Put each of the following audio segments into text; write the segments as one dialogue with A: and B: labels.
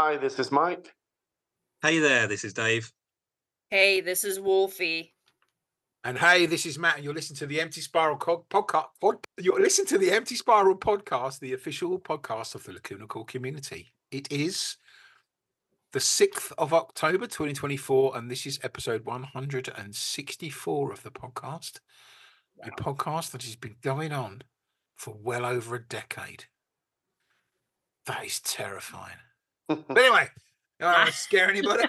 A: Hi, this is Mike.
B: Hey there, this is Dave.
C: Hey, this is Wolfie.
D: And hey, this is Matt, and you're listening to the Empty Spiral podcast. You're listening to the Empty Spiral podcast, the official podcast of the Lacuna Core community. It is the 6th of October, 2024, and this is episode 164 of the podcast. A podcast that has been going on for well over a decade. That is terrifying. But anyway, I don't want to scare anybody.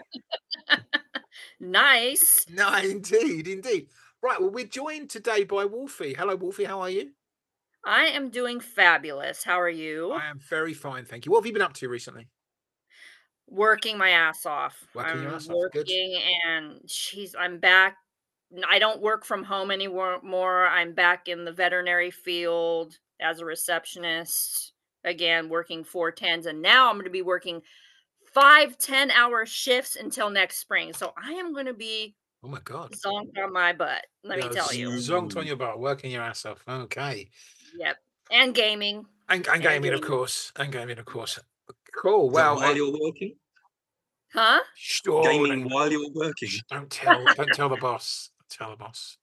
C: Nice.
D: No, indeed. Right, well, we're joined today by Wolfie. Hello, Wolfie, how are you?
C: I am doing fabulous. How are you?
D: I am very fine, thank you. What have you been up to recently?
C: Working my ass off.
D: Working your
C: I'm
D: ass off, good.
C: working and I'm back. I don't work from home anymore. I'm back in the veterinary field as a receptionist. Again, working 4 10s, and now I'm going to be working 5 10-hour shifts until next spring. So I am going to be
D: Oh my God.
C: zonked on my butt. Let me tell you.
D: Zonked on your butt, working your ass off. Okay.
C: Yep. And gaming.
D: And gaming, of course. Cool. Well,
B: While you're working?
C: Huh?
B: Gaming while you're working?
D: Don't tell the boss. Tell the boss.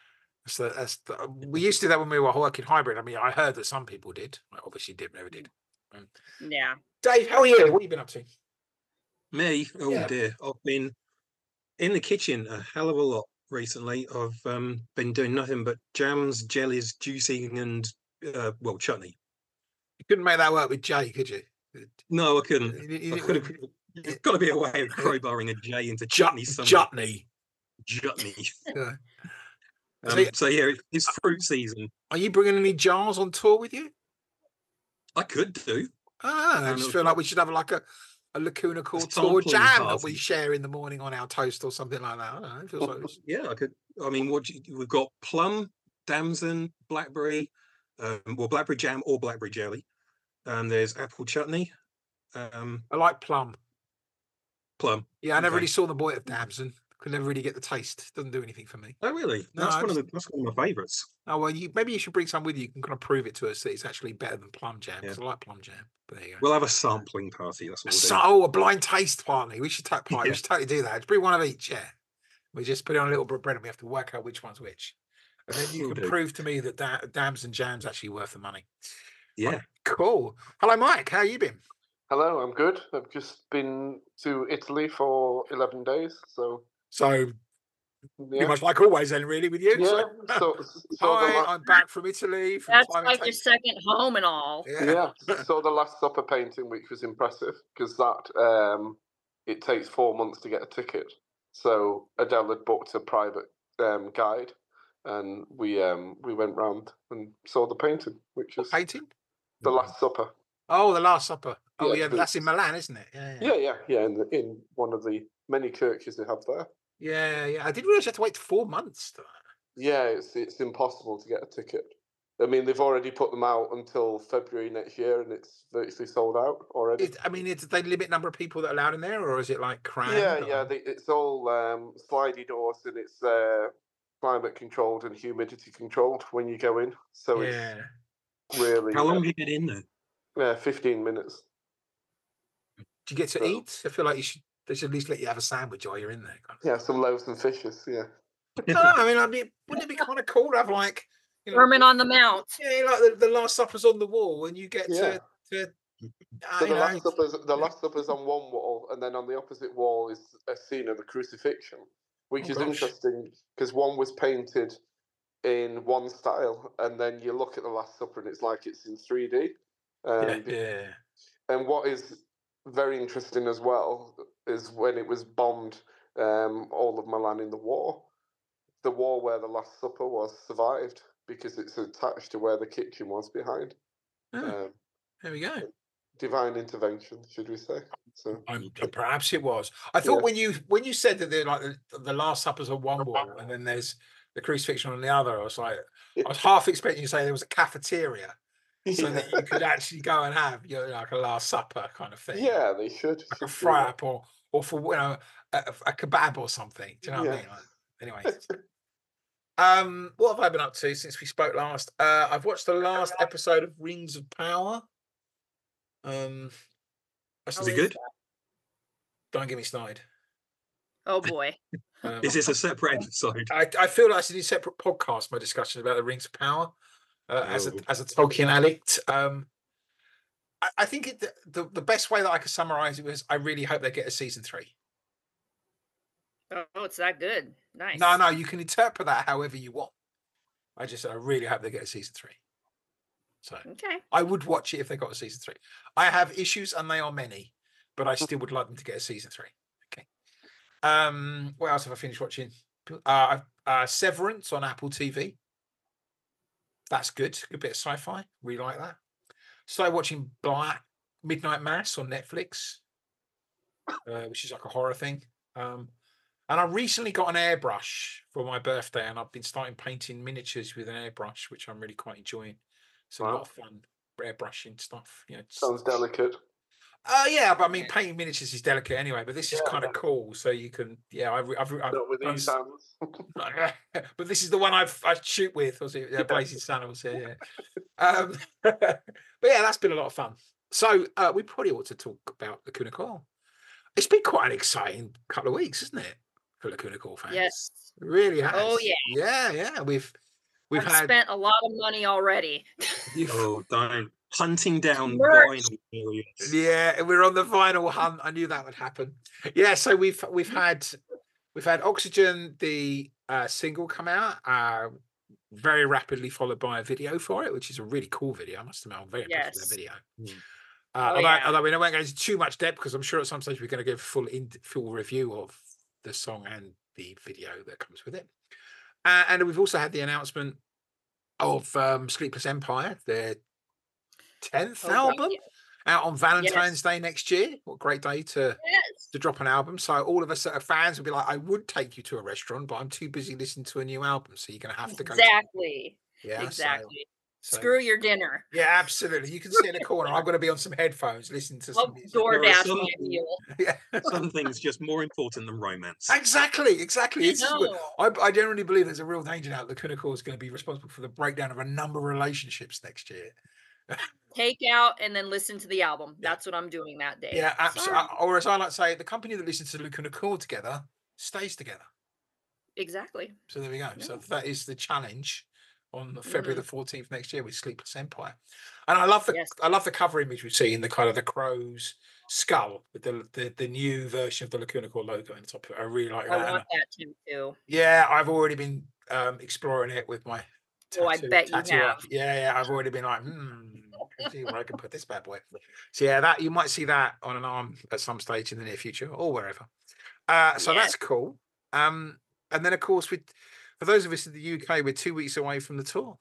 D: We used to do that when we were working hybrid. I mean, I heard that some people did. I obviously never did.
C: Yeah.
D: Dave, how are you? What have you been up to?
B: Me? Oh
D: Yeah.
B: dear. I've been in the kitchen a hell of a lot recently. I've been doing nothing but jams, jellies, juicing, and chutney.
D: You couldn't make that work with Jay, could you?
B: No, I couldn't. There's got to be a way of crowbarring a J into chutney somewhere. Chutney.
D: Yeah.
B: So yeah, it's fruit season.
D: Are you bringing any jars on tour with you?
B: I could do.
D: I just feel like we should have like a Lacuna Core tour jam that we share in the morning on our toast or something like that. I don't know. It feels like
B: yeah, I could. I mean, we've got plum, damson, blackberry, blackberry jam or blackberry jelly. There's apple chutney.
D: I like plum.
B: Plum.
D: Yeah, I never really saw the point of damson. Could never really get the taste. Doesn't do anything for me.
B: Oh, really? That's one of my favourites.
D: Oh well, maybe you should bring some with you. You can kind of prove it to us that it's actually better than plum jam. Because I like plum jam. But there you go.
B: We'll have a sampling party. That's what we'll do.
D: A blind taste party. We should We should totally do that. Just bring one of each. Yeah. We just put it on a little bit of bread, and we have to work out which one's which. And then you can prove to me that dams and jam's actually worth the money.
B: Yeah.
D: Right, cool. Hello, Mike. How you been?
A: Hello, I'm good. I've just been to Italy for 11 days, so
D: pretty much like always then, really, with you.
A: Yeah.
D: I'm back from Italy.
C: That's like your second home and all.
A: Yeah. So the Last Supper painting, which was impressive, because that it takes 4 months to get a ticket. So Adele had booked a private guide, and we went round and saw the painting, which was
D: painting.
A: The Last Supper.
D: Oh, The Last Supper. Oh, yeah, that's in Milan, isn't it?
A: Yeah. In one of the many churches they have there.
D: Yeah. I didn't realize you had to wait 4 months to that.
A: Yeah, it's impossible to get a ticket. I mean, they've already put them out until February next year, and it's virtually sold out already.
D: Did they limit number of people that are allowed in there, or is it like crammed?
A: Yeah. It's all slidey doors, and it's climate controlled and humidity controlled when you go in. So it's really.
B: How long do you get in there?
A: 15 minutes.
D: Do you get to eat? I feel like they should at least let you have a sandwich while you're in there.
A: Yeah, some loaves and fishes. Yeah.
D: I mean, wouldn't it be kind of cool to have like
C: Herman on the Mount?
D: Yeah, like the Last Supper's on the wall, and you get to.
A: So the Last Supper's on one wall, and then on the opposite wall is a scene of the crucifixion, which is interesting because one was painted in one style, and then you look at the Last Supper, and it's like it's in 3D. And what is very interesting as well is when it was bombed, all of Milan in the war where the Last Supper was survived because it's attached to where the kitchen was behind.
D: There we go.
A: Divine intervention, should we say? So
D: perhaps it was. I thought when you said that they're like the Last Supper's on one wall and then there's the crucifixion on the other, I was half expecting you to say there was a cafeteria. So that you could actually go and have like a Last Supper kind of thing.
A: Yeah, they should.
D: Like a fry up or for a kebab or something. Do you know what I mean? Anyway. What have I been up to since we spoke last? I've watched the last episode of Rings of Power.
B: Is it good?
D: Don't get me started.
C: Oh boy.
B: Is this a separate episode?
D: I feel like I should do a separate podcast, my discussion about the Rings of Power as a Tolkien addict. I think the best way that I could summarize it was I really hope they get a season 3.
C: Oh, it's that good. Nice.
D: No, you can interpret that however you want. I really hope they get a season 3. So
C: Okay.
D: I would watch it if they got a season 3. I have issues, and they are many, but I still would like them to get a season 3. Okay. What else have I finished watching? Severance on Apple TV. That's good. Good bit of sci-fi. Really like that. Started watching Black Midnight Mass on Netflix, which is like a horror thing. And I recently got an airbrush for my birthday, and I've been starting painting miniatures with an airbrush, which I'm really quite enjoying. It's a lot of fun, airbrushing stuff.
A: Sounds delicate.
D: Yeah, but I mean, painting miniatures is delicate anyway. But this is kind of cool, so you can. Yeah, I've
A: not with these hands.
D: But this is the one I shoot with. Was it Blazing Saddles? Yeah. But yeah, that's been a lot of fun. So we probably ought to talk about Lacuna Coil. It's been quite an exciting couple of weeks, isn't it, for Lacuna Coil fans?
C: Yes,
D: it really has.
C: Oh yeah,
D: yeah. We've
C: spent a lot of money already.
B: Oh, don't hunting down vinyl areas.
D: Yeah, we're on the vinyl hunt. I knew that would happen. Yeah, so we've had Oxygen, the single, come out. Very rapidly followed by a video for it, which is a really cool video. I must admit, I'm very impressed with that video. Although we won't go into too much depth, because I'm sure at some stage we're going to give full review of the song and the video that comes with it. And we've also had the announcement of Sleepless Empire, their 10th album, out on Valentine's Day next year. What a great day to drop an album. So all of us that are fans will be like, I would take you to a restaurant, but I'm too busy listening to a new album, so you're going to have to go.
C: Exactly.
D: Yeah,
C: exactly.
D: So,
C: screw your dinner.
D: Yeah, absolutely. You can sit in a corner. I'm going to be on some headphones listening to some music.
C: DoorDash my meal.
B: Yeah. Some things just more important than romance.
D: Exactly. I generally believe there's a real danger now that Lacuna Coil is going to be responsible for the breakdown of a number of relationships next year.
C: Take out and then listen to the album. That's what I'm doing that day.
D: Yeah, absolutely. Or as I like to say, the company that listens to Lacuna Coil together stays together.
C: Exactly.
D: So there we go. Yeah. So that is the challenge on February the 14th next year with Sleepless Empire. And I love the cover image we see in the kind of the crow's skull with the new version of the Lacuna Coil logo on the top of it. I really like that.
C: I want that too.
D: Yeah, I've already been exploring it with my tattoo.
C: Oh, I bet you have.
D: Yeah, I've already been like, see where I can put this bad boy. So yeah, that you might see that on an arm at some stage in the near future or wherever. So that's cool. And then of course for those of us in the UK, we're 2 weeks away from the tour.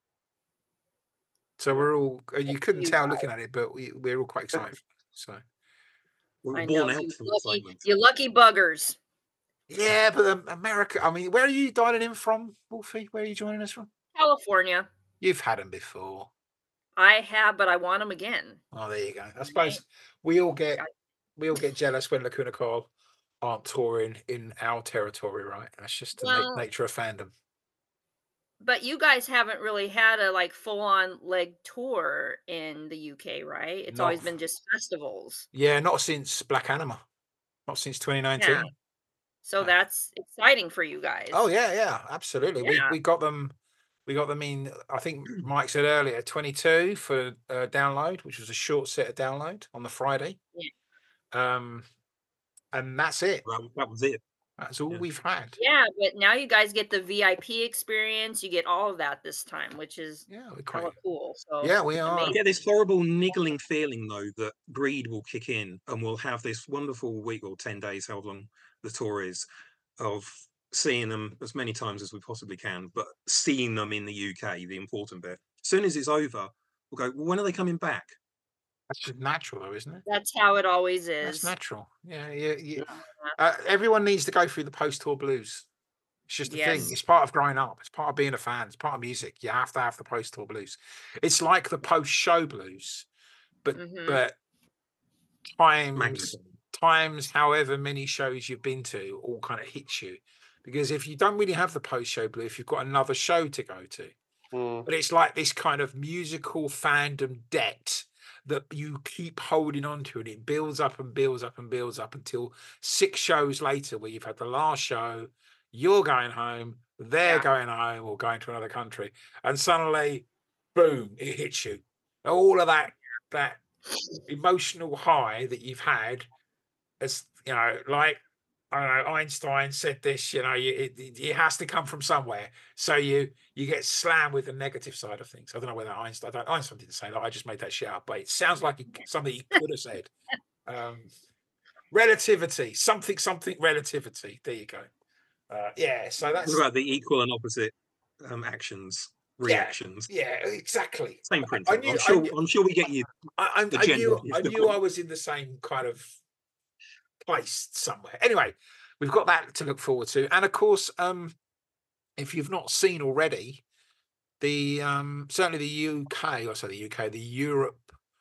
D: So we're all, you couldn't tell looking at it, but we're all quite excited. So
B: we're born out from excitement.
C: You lucky buggers.
D: Yeah, but America, I mean, where are you dialing in from, Wolfie? Where are you joining us from?
C: California.
D: You've had them before.
C: I have, but I want them again.
D: Oh, there you go. I suppose we all get jealous when Lacuna Coil aren't touring in our territory, right? That's just the nature of fandom.
C: But you guys haven't really had a full-on leg tour in the UK, right? It's always been just festivals.
D: Yeah, not since Black Anima. Not since 2019.
C: Yeah. So that's exciting for you guys.
D: Oh yeah, absolutely. Yeah. We got them in, I think Mike said earlier, 22 for download, which was a short set of download on the Friday. Yeah. And that's it.
B: That was it.
D: That's all we've had.
C: Yeah, but now you guys get the VIP experience. You get all of that this time, which is kind of cool. So
D: yeah, we are.
B: I get this horrible niggling feeling though that greed will kick in and we'll have this wonderful week or 10 days, however long the tour is, of seeing them as many times as we possibly can, but seeing them in the UK, the important bit. As soon as it's over, we'll go, well, when are they coming back?
D: That's just natural, though, isn't it?
C: That's how it always is.
D: That's natural. Yeah. Everyone needs to go through the post-tour blues. It's just a thing. It's part of growing up. It's part of being a fan. It's part of music. You have to have the post-tour blues. It's like the post-show blues, but times however many shows you've been to all kind of hits you. Because if you don't really have the post-show blue, if you've got another show to go to, but it's like this kind of musical fandom debt that you keep holding on to, and it builds up and builds up and builds up until 6 shows later, where you've had the last show, you're going home, they're going home or going to another country, and suddenly, boom, it hits you. All of that emotional high that you've had, as you know, like, I don't know, Einstein said this, you know, it has to come from somewhere. So you get slammed with the negative side of things. I don't know whether Einstein didn't say that. I just made that shit up, but it sounds like something he could have said. Relativity, something relativity. There you go. So that's
B: about the equal and opposite actions, reactions.
D: Yeah, exactly.
B: Same principle. I'm sure we get you.
D: I knew I was in the same kind of place somewhere. Anyway, we've got that to look forward to, and of course, if you've not seen already, the certainly the Europe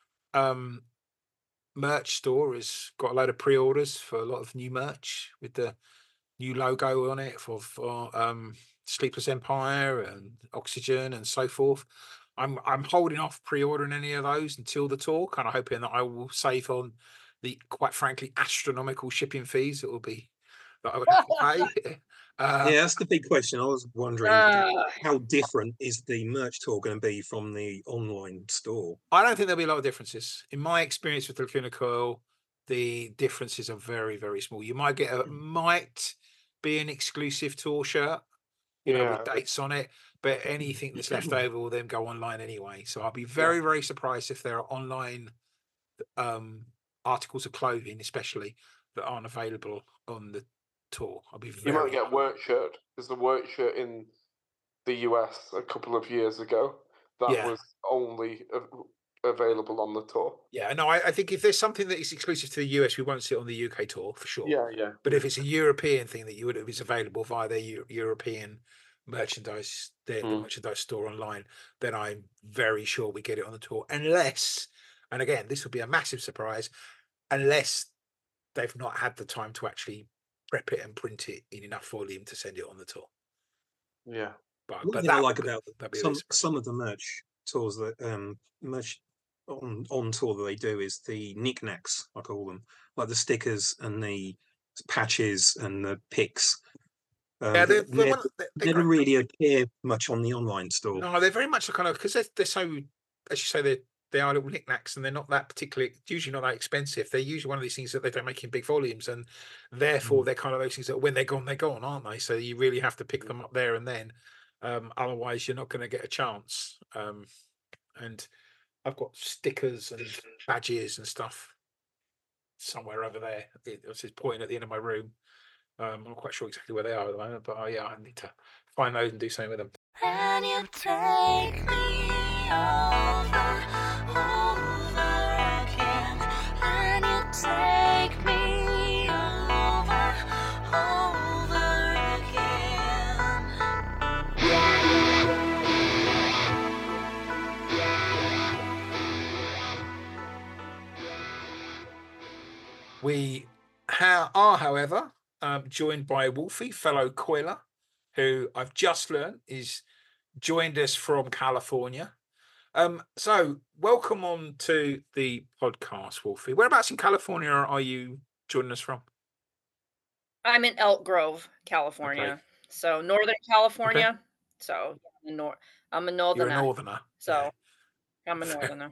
D: merch store has got a load of pre-orders for a lot of new merch with the new logo on it for Sleepless Empire and Oxygen and so forth. I'm holding off pre-ordering any of those until the tour, kind of hoping that I will save on the, quite frankly, astronomical shipping fees that I would have to pay.
B: Yeah, that's the big question. I was wondering how different is the merch tour going to be from the online store?
D: I don't think there'll be a lot of differences. In my experience with Lacuna Coil, the differences are very, very small. You might get might be an exclusive tour shirt, with dates on it, but anything that's left over will then go online anyway. So I'll be very, very surprised if there are online articles of clothing, especially, that aren't available on the tour.
A: You might get a work shirt. There's a work shirt in the US a couple of years ago that was only available on the tour.
D: Yeah, no, I think if there's something that is exclusive to the US, we won't see it on the UK tour for sure.
A: Yeah.
D: But if it's a European thing that is available via their European merchandise, the merchandise store online, then I'm very sure we get it on the tour. Unless, and again, this will be a massive surprise, unless they've not had the time to actually prep it and print it in enough volume to send it on the tour.
A: Yeah.
B: But that I like about some of the merch tours, that merch on tour that they do, is the knickknacks, I call them, like the stickers and the patches and the pics.
D: They
B: never really appear much on the online store.
D: No, they're very much kind of, because they're so, as you say, they are little knickknacks, and they're not that usually not that expensive. They're usually one of these things that they don't make in big volumes, and therefore they're kind of those things that when they're gone, aren't they? So you really have to pick them up there and then. Otherwise, you're not going to get a chance. And I've got stickers and badges and stuff somewhere over there. It's just pointing at the end of my room. I'm not quite sure exactly where they are at the moment, but I need to find those and do something with them. And you take me over again, and you take me over again. We are, however, joined by Wolfie, fellow coiler, who I've just learned is joined us from California. So welcome on to the podcast, Wolfie. Whereabouts in California are you joining us from?
C: I'm in Elk Grove, California. Okay. So Northern California. Okay. So I'm a northerner.
D: You're a northerner.
C: So I'm a northerner.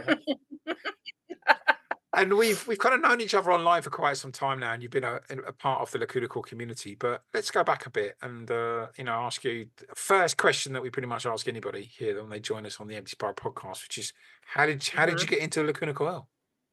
D: And we've kind of known each other online for quite some time now, and you've been a part of the Lacuna Coil community. But let's go back a bit and ask you the first question that we pretty much ask anybody here when they join us on the Empty Spiral podcast, which is how did you get into Lacuna Coil?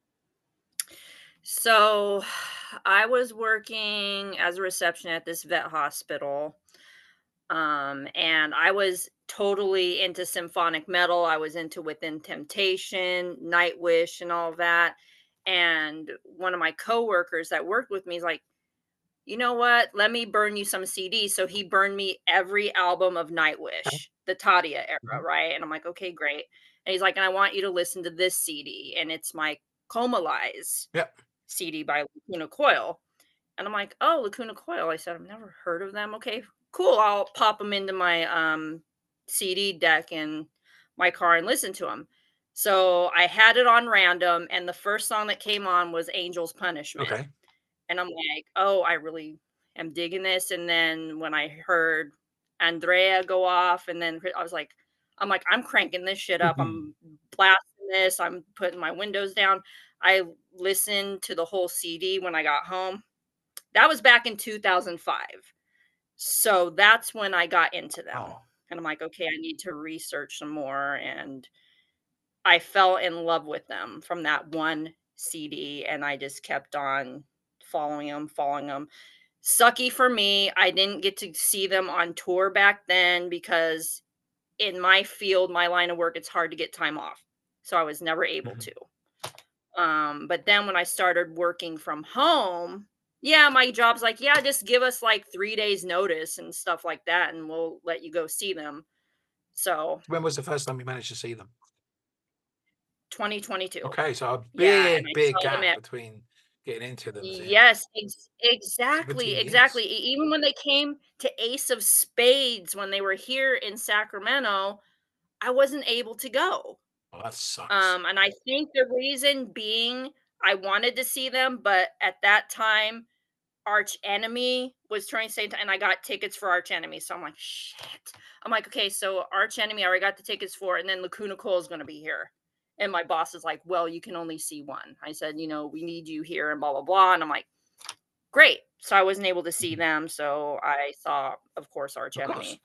C: So I was working as a receptionist at this vet hospital. And I was totally into symphonic metal. I was into Within Temptation, Nightwish, and all that. And one of my coworkers that worked with me is like, you know what? Let me burn you some CDs. So he burned me every album of Nightwish, the Tadia era, right? And I'm like, okay, great. And he's like, and I want you to listen to this CD. And it's my Comalize CD by Lacuna Coil. And I'm like, oh, Lacuna Coil. I said, I've never heard of them. Okay, cool. I'll pop them into my CD deck in my car and listen to them. So I had it on random, and the first song that came on was Angel's Punishment.
D: Okay.
C: And I'm like, oh, I really am digging this. And then when I heard Andrea go off, and then I was like, I'm cranking this shit up. I'm blasting this. I'm putting my windows down. I listened to the whole CD when I got home. That was back in 2005. So that's when I got into them.
D: Oh.
C: And I'm like, okay, I need to research some more. And I fell in love with them from that one CD, and I just kept on following them. Sucky for me, I didn't get to see them on tour back then because in my field, my line of work, it's hard to get time off. So I was never able to. But then when I started working from home, yeah, my job's like, yeah, just give us like 3 days notice and stuff like that, and we'll let you go see them. So
D: When was the first time you managed to see them?
C: 2022.
D: Okay, so a
C: Yeah, and I
D: big
C: saw them
D: gap
C: at
D: between getting into them.
C: Yes, exactly,
D: 17 years.
C: exactly. Even when they came to Ace of Spades, when they were here in Sacramento, I wasn't able to go.
D: Oh, that sucks.
C: And I think the reason being I wanted to see them, but at that time, Arch Enemy was trying to say, and I got tickets for Arch Enemy. So I'm like, shit. I'm like, okay, so Arch Enemy, I already got the tickets for, and then Lacuna Coil is going to be here. And my boss is like, well, you can only see one. I said, we need you here and blah, blah, blah. And I'm like, great. So I wasn't able to see them. So I saw, of course, Arch Enemy.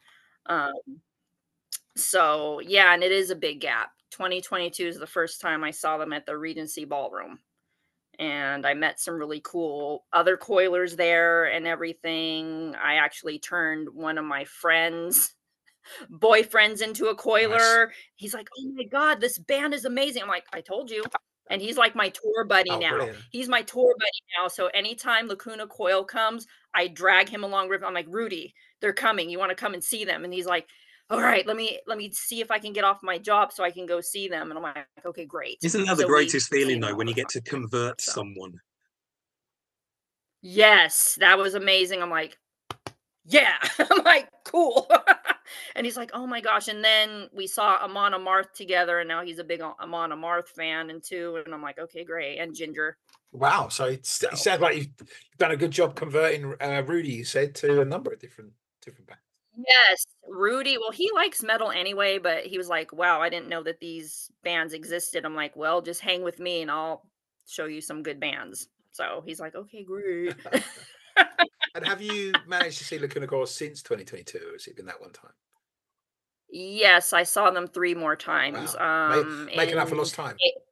C: So yeah, and it is a big gap. 2022 is the first time I saw them at the Regency Ballroom. And I met some really cool other coilers there and everything. I actually turned one of my friends' boyfriends into a coiler. Nice. He's like, oh my God, this band is amazing. I'm like, I told you. And he's like my tour buddy now. Brilliant. He's my tour buddy now. So anytime Lacuna Coil comes, I drag him along with. I'm like, Rudy, they're coming. You want to come and see them? And he's like, all right, let me see if I can get off my job so I can go see them. And I'm like, okay, great.
B: Isn't that the greatest feeling though, when you get to convert someone?
C: Yes, that was amazing. I'm like, yeah. I'm like, cool. And he's like, oh my gosh. And then we saw Amon Amarth together, and now he's a big Amon Amarth fan too. And I'm like, okay, great. And Ginger.
D: Wow. So it sounds like you've done a good job converting Rudy, you said, to a number of different bands.
C: Yes, Rudy. Well, he likes metal anyway, but he was like, wow, I didn't know that these bands existed. I'm like, well, just hang with me and I'll show you some good bands. So he's like, okay, great.
D: And have you managed to see Lacuna Coil since 2022, or has it been that one time?
C: Yes, I saw them 3 more times.
D: Wow. Making up for lost time.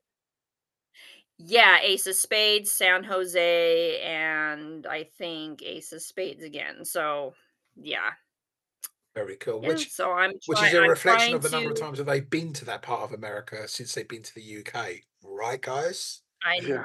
C: Yeah, Ace of Spades, San Jose, and I think Ace of Spades again. So yeah.
D: Very cool.
C: Yeah,
D: Which is a reflection of the number of times that they've been to that part of America since they've been to the UK, right, guys?
C: I know.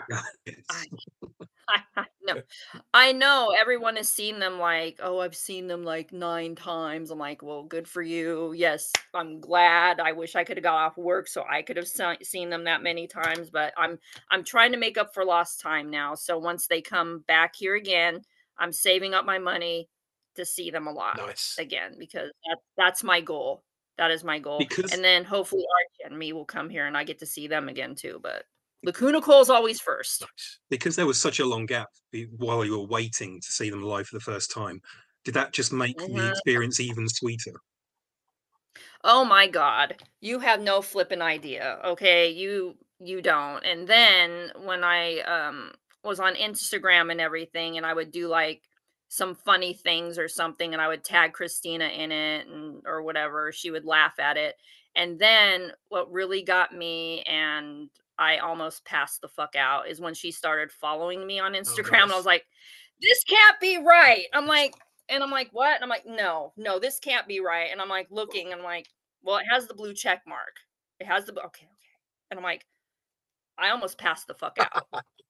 C: I know everyone has seen them like, oh, I've seen them like 9 times. I'm like, well, good for you. Yes, I'm glad. I wish I could have got off work so I could have seen them that many times, but I'm trying to make up for lost time now. So once they come back here again, I'm saving up my money to see them a lot again, because that's my goal. That is my goal. And then hopefully Arch and me will come here and I get to see them again too, but Lacuna Coil's always first.
B: Because there was such a long gap while you were waiting to see them live for the first time. Did that just make the experience even sweeter?
C: Oh my God. You have no flipping idea. Okay. You don't. And then when I was on Instagram and everything, and I would do like some funny things or something, and I would tag Christina in it or whatever, she would laugh at it. And then what really got me, and I almost passed the fuck out, is when she started following me on Instagram. And I was like, this can't be right. I'm like, what? And I'm like, no, this can't be right. And I'm like looking, and I'm like, well, it has the blue check mark. It has the, okay. And I'm like, I almost passed the fuck out.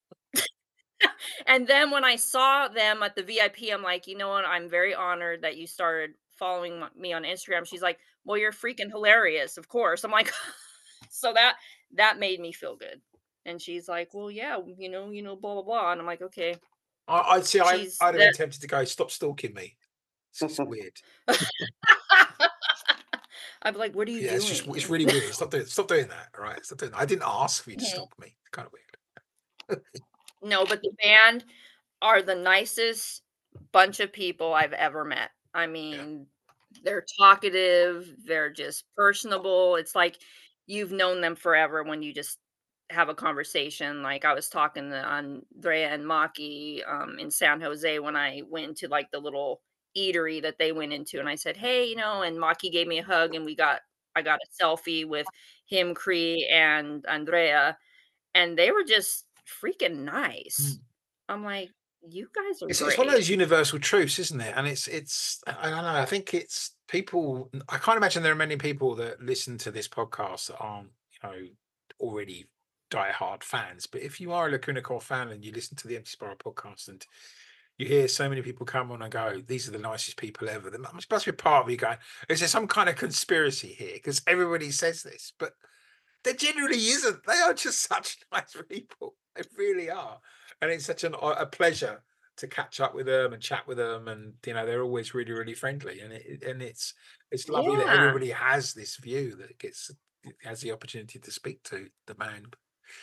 C: And then when I saw them at the VIP, I'm like, you know what? I'm very honored that you started following me on Instagram. She's like, well, you're freaking hilarious. Of course. I'm like, so that made me feel good. And she's like, well, yeah, you know, blah, blah, blah. And I'm like, okay.
D: I'd have been tempted to go, stop stalking me. It's weird.
C: I'm like, what are you doing?
D: It's really weird. Stop doing that. All right. Stop doing that. I didn't ask for you to stop me. It's kind of weird.
C: No, but the band are the nicest bunch of people I've ever met. I mean, they're talkative, they're just personable. It's like you've known them forever when you just have a conversation. Like I was talking to Andrea and Maki in San Jose when I went into like the little eatery that they went into, and I said, "Hey, you know," and Maki gave me a hug, and I got a selfie with him, Cree, and Andrea, and they were just freaking nice. I'm like, you guys are
D: It's
C: great.
D: one of those universal truths, isn't it? And it's I don't know. I think it's people. I can't imagine there are many people that listen to this podcast that aren't, already diehard fans. But if you are a Lacuna Coil fan and you listen to the Empty Spiral podcast and you hear so many people come on and go, "These are the nicest people ever," there must be a part of you going, "Is there some kind of conspiracy here?" Because everybody says this, but there genuinely isn't. They are just such nice people. They really are. And it's such a pleasure to catch up with them and chat with them. And, they're always really, really friendly. And it's lovely that everybody has this view that has the opportunity to speak to the band.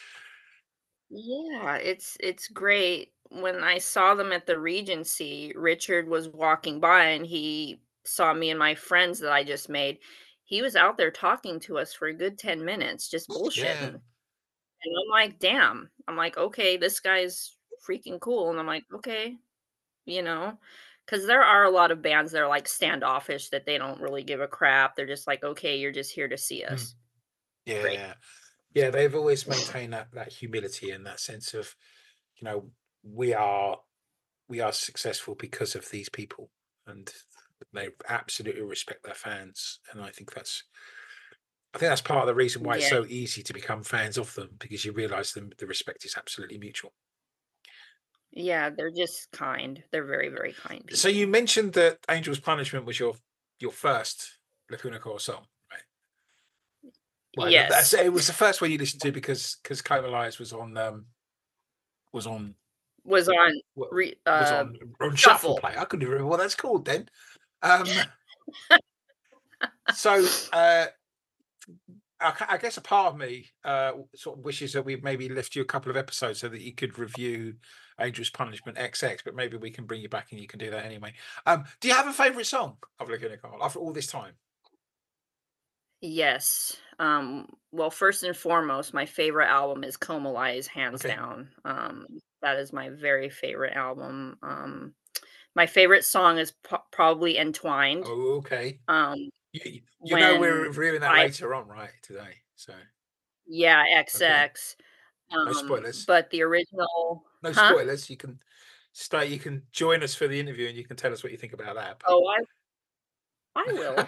C: Yeah, it's great. When I saw them at the Regency, Richard was walking by and he saw me and my friends that I just made. He was out there talking to us for a good 10 minutes, just bullshitting. And I'm like, damn. I'm like, okay, this guy's freaking cool. And I'm like, okay, because there are a lot of bands that are like standoffish that they don't really give a crap. They're just like, okay, you're just here to see us.
D: Yeah.
C: Great.
D: Yeah, they've always maintained that humility and that sense of, we are successful because of these people, and they absolutely respect their fans. And I think that's part of the reason why it's so easy to become fans of them, because you realize the respect is absolutely mutual.
C: Yeah, they're just kind. They're very, very kind people.
D: So you mentioned that Angel's Punishment was your first Lacuna Coil song, right? Well,
C: yes,
D: it was the first one you listened to because Coma Lies was on shuffle play. I couldn't remember what that's called then. So I guess a part of me sort of wishes that we maybe left you a couple of episodes so that you could review Angel's Punishment XX, but maybe we can bring you back and you can do that anyway. Do you have a favourite song of Lacuna Coil after all this time?
C: Yes. Well, first and foremost, my favorite album is Coma Lies, hands down. That is my very favorite album. My favorite song is probably Entwined.
D: Oh, okay. We're reviewing that later on, right? Today, so
C: yeah, XX.
D: Okay. No spoilers.
C: But the original.
D: No spoilers. You can start. You can join us for the interview, and you can tell us what you think about that.
C: Oh, I will.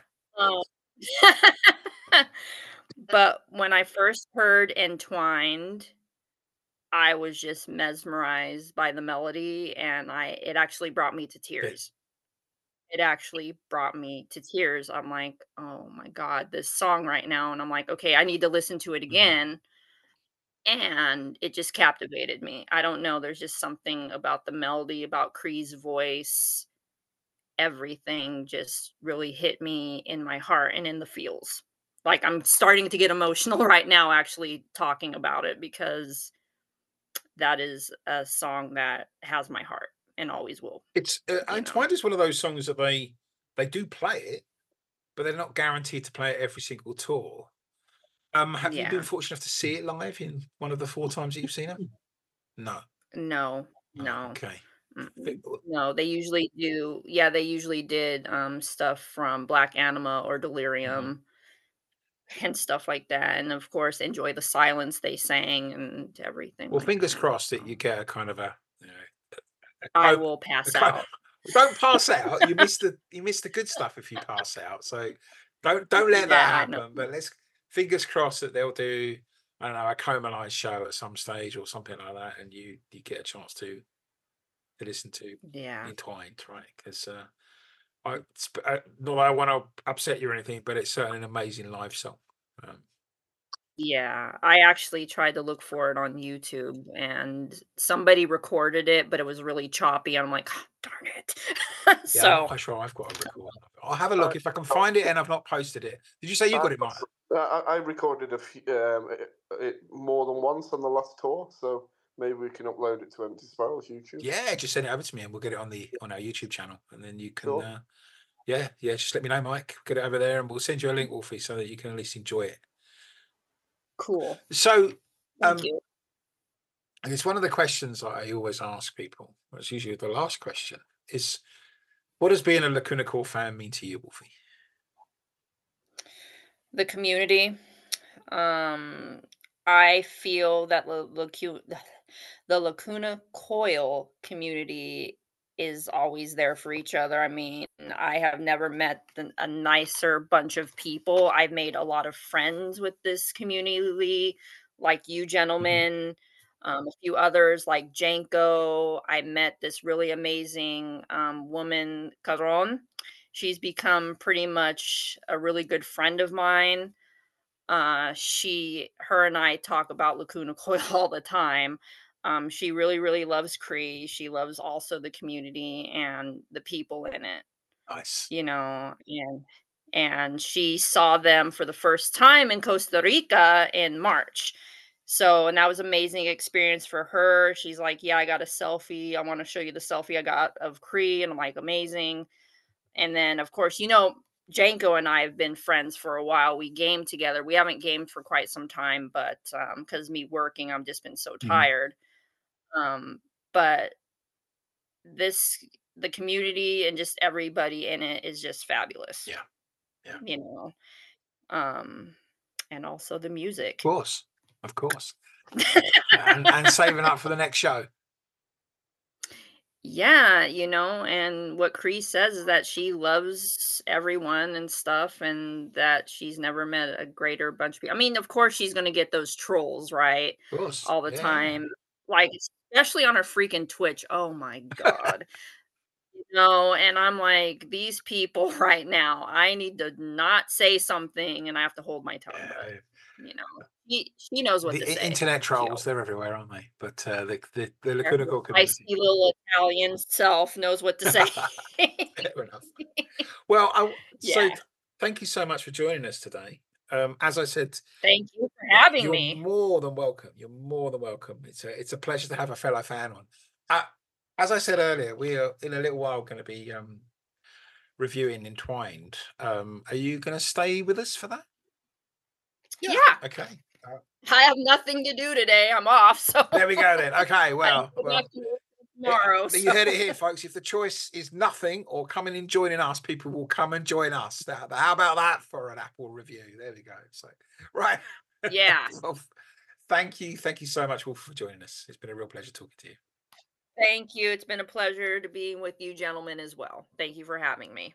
C: But when I first heard Entwined, I was just mesmerized by the melody, and it actually brought me to tears. It actually brought me to tears. I'm like, oh my God, this song right now. And I'm like, okay, I need to listen to it again. And it just captivated me. I don't know. There's just something about the melody, about Cree's voice. Everything just really hit me in my heart and in the feels. Like I'm starting to get emotional right now, actually talking about it, because that is a song that has my heart and always will.
D: It's Entwined is one of those songs that they do play it, but they're not guaranteed to play it every single tour. Have you been fortunate enough to see it live in one of the 4 times that you've seen it? No.
C: No.
D: Okay.
C: No, they usually do. Yeah, they usually did stuff from Black Anima or Delirium and stuff like that. And of course, Enjoy the Silence they sang and everything.
D: Well, fingers crossed that you get a kind of
C: I will pass out.
D: Don't pass out. You miss the good stuff if you pass out. So don't let that happen. But fingers crossed that they'll do, I don't know, a Coma Lies show at some stage or something like that, and you get a chance to listen to Entwined, right? Because not that I want to upset you or anything, but it's certainly an amazing live song.
C: Yeah, I actually tried to look for it on YouTube, and somebody recorded it, but it was really choppy. And I'm like, oh, darn it.
D: I'm quite sure I've got a record. I'll have a look if I can find it, and I've not posted it. Did you say you got it, Mike?
A: I recorded it more than once on the last tour, so maybe we can upload it to Empty Spiral's YouTube.
D: Yeah, just send it over to me, and we'll get it on our YouTube channel, and then you can. Sure. Yeah. Just let me know, Mike. Get it over there, and we'll send you a link, Wolfie, so that you can at least enjoy it.
C: Cool.
D: So,
C: Thank you.
D: and it's one of the questions I always ask people. It's usually the last question: is what does being a Lacuna Coil fan mean to you, Wolfie?
C: The community. I feel that the Lacuna Coil community is always there for each other. I mean, I have never met a nicer bunch of people. I've made a lot of friends with this community, like you gentlemen, a few others like Janko. I met this really amazing woman, Caron. She's become pretty much a really good friend of mine. Her and I talk about Lacuna Coil all the time. She really, really loves Cree. She loves also the community and the people in it.
D: Nice.
C: You know, and she saw them for the first time in Costa Rica in March. So, and that was an amazing experience for her. She's like, yeah, I got a selfie. I want to show you the selfie I got of Cree. And I'm like, amazing. And then, of course, you know, Janko and I have been friends for a while. We game together. We haven't gamed for quite some time, but because me working, I've just been so tired. But the community and just everybody in it is just fabulous.
D: Yeah.
C: You know, and also the music.
D: Of course. and saving up for the next show.
C: Yeah, you know, and what Cree says is that she loves everyone and stuff, and that she's never met a greater bunch of people. I mean, of course, she's going to get those trolls, right?
D: Of course.
C: All the time. Like, especially on her freaking Twitch. Oh my God. You know, and I'm like, these people right now, I need to not say something and I have to hold my tongue. But, you know, she knows what to say.
D: The internet trolls, they're everywhere, aren't they? But the Lacuna Coil community.
C: My little Italian self knows what to say.
D: Fair enough. Well, so thank you so much for joining us today. As I said,
C: thank you for having me.
D: You're more than welcome. You're more than welcome. It's a pleasure to have a fellow fan on. As I said earlier, we are in a little while going to be reviewing Entwined. Are you going to stay with us for that?
C: Yeah.
D: Okay.
C: I have nothing to do today. I'm off. So
D: there we go then. Okay. Well,
C: tomorrow.
D: You heard it here, folks. If the choice is nothing or coming and joining us, people will come and join us. How about that for an Apple review? There we go. So, right.
C: Yeah.
D: Well, thank you so much, Wolf, for joining us. It's been a real pleasure talking to you.
C: Thank you. It's been a pleasure to be with you gentlemen as well. Thank you for having me.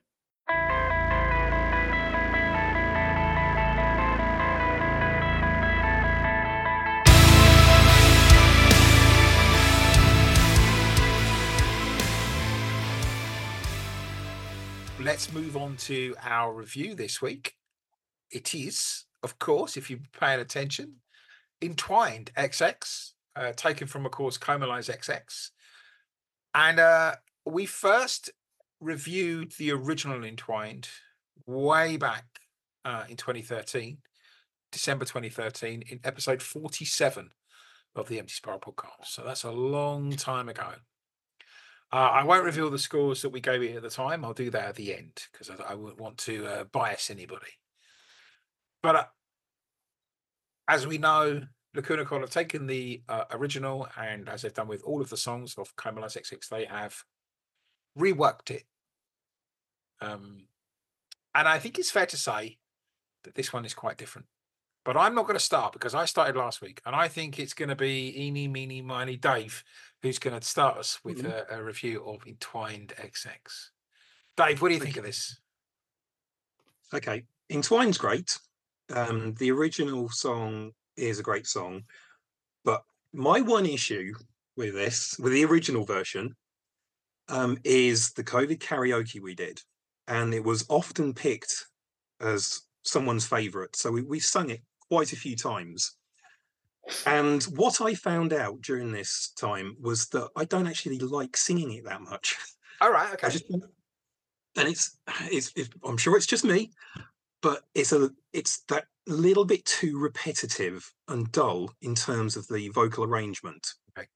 D: Let's move on to our review this week. It is, of course, if you're paying attention, Entwined XX, taken from, of course, Comalize XX. And we first reviewed the original Entwined way back in 2013, December 2013, in episode 47 of the Empty Spiral podcast. So that's a long time ago. I won't reveal the scores that we gave it at the time. I'll do that at the end because I wouldn't want to bias anybody. But as we know, Lacuna Coil have taken the original, and as they've done with all of the songs of Comalize XX, they have reworked it. And I think it's fair to say that this one is quite different. But I'm not going to start because I started last week, and I think it's going to be eeny, meeny, miny Dave who's going to start us with a review of Entwined XX. Dave, what do you think of this?
B: Okay, Entwined's great. The original song is a great song, but my one issue with the original version, is the COVID karaoke we did, and it was often picked as someone's favorite. So we sung it quite a few times. And what I found out during this time was that I don't actually like singing it that much.
D: All right, okay.
B: and it's I'm sure it's just me, but it's that little bit too repetitive and dull in terms of the vocal arrangement.
D: Okay.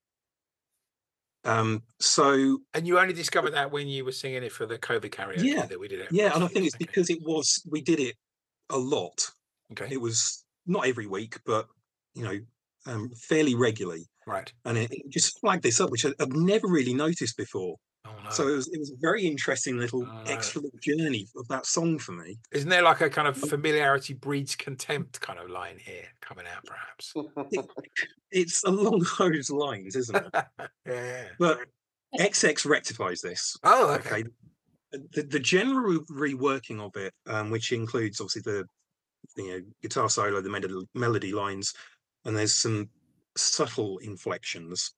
B: So,
D: and you only discovered that when you were singing it for the COVID karaoke that we did.
B: Yeah, and I think it's because we did it a lot.
D: Okay.
B: It was not every week, but fairly regularly.
D: Right.
B: And it just flagged this up, which I've never really noticed before.
D: Oh, no.
B: So it was a very interesting little extra little journey of that song for me.
D: Isn't there like a kind of familiarity breeds contempt kind of line here coming out, perhaps?
B: It's along those lines, isn't it?
D: Yeah.
B: But XX rectifies this.
D: Oh, okay.
B: The general reworking of it, which includes obviously the guitar solo, the melody lines, and there's some subtle inflections.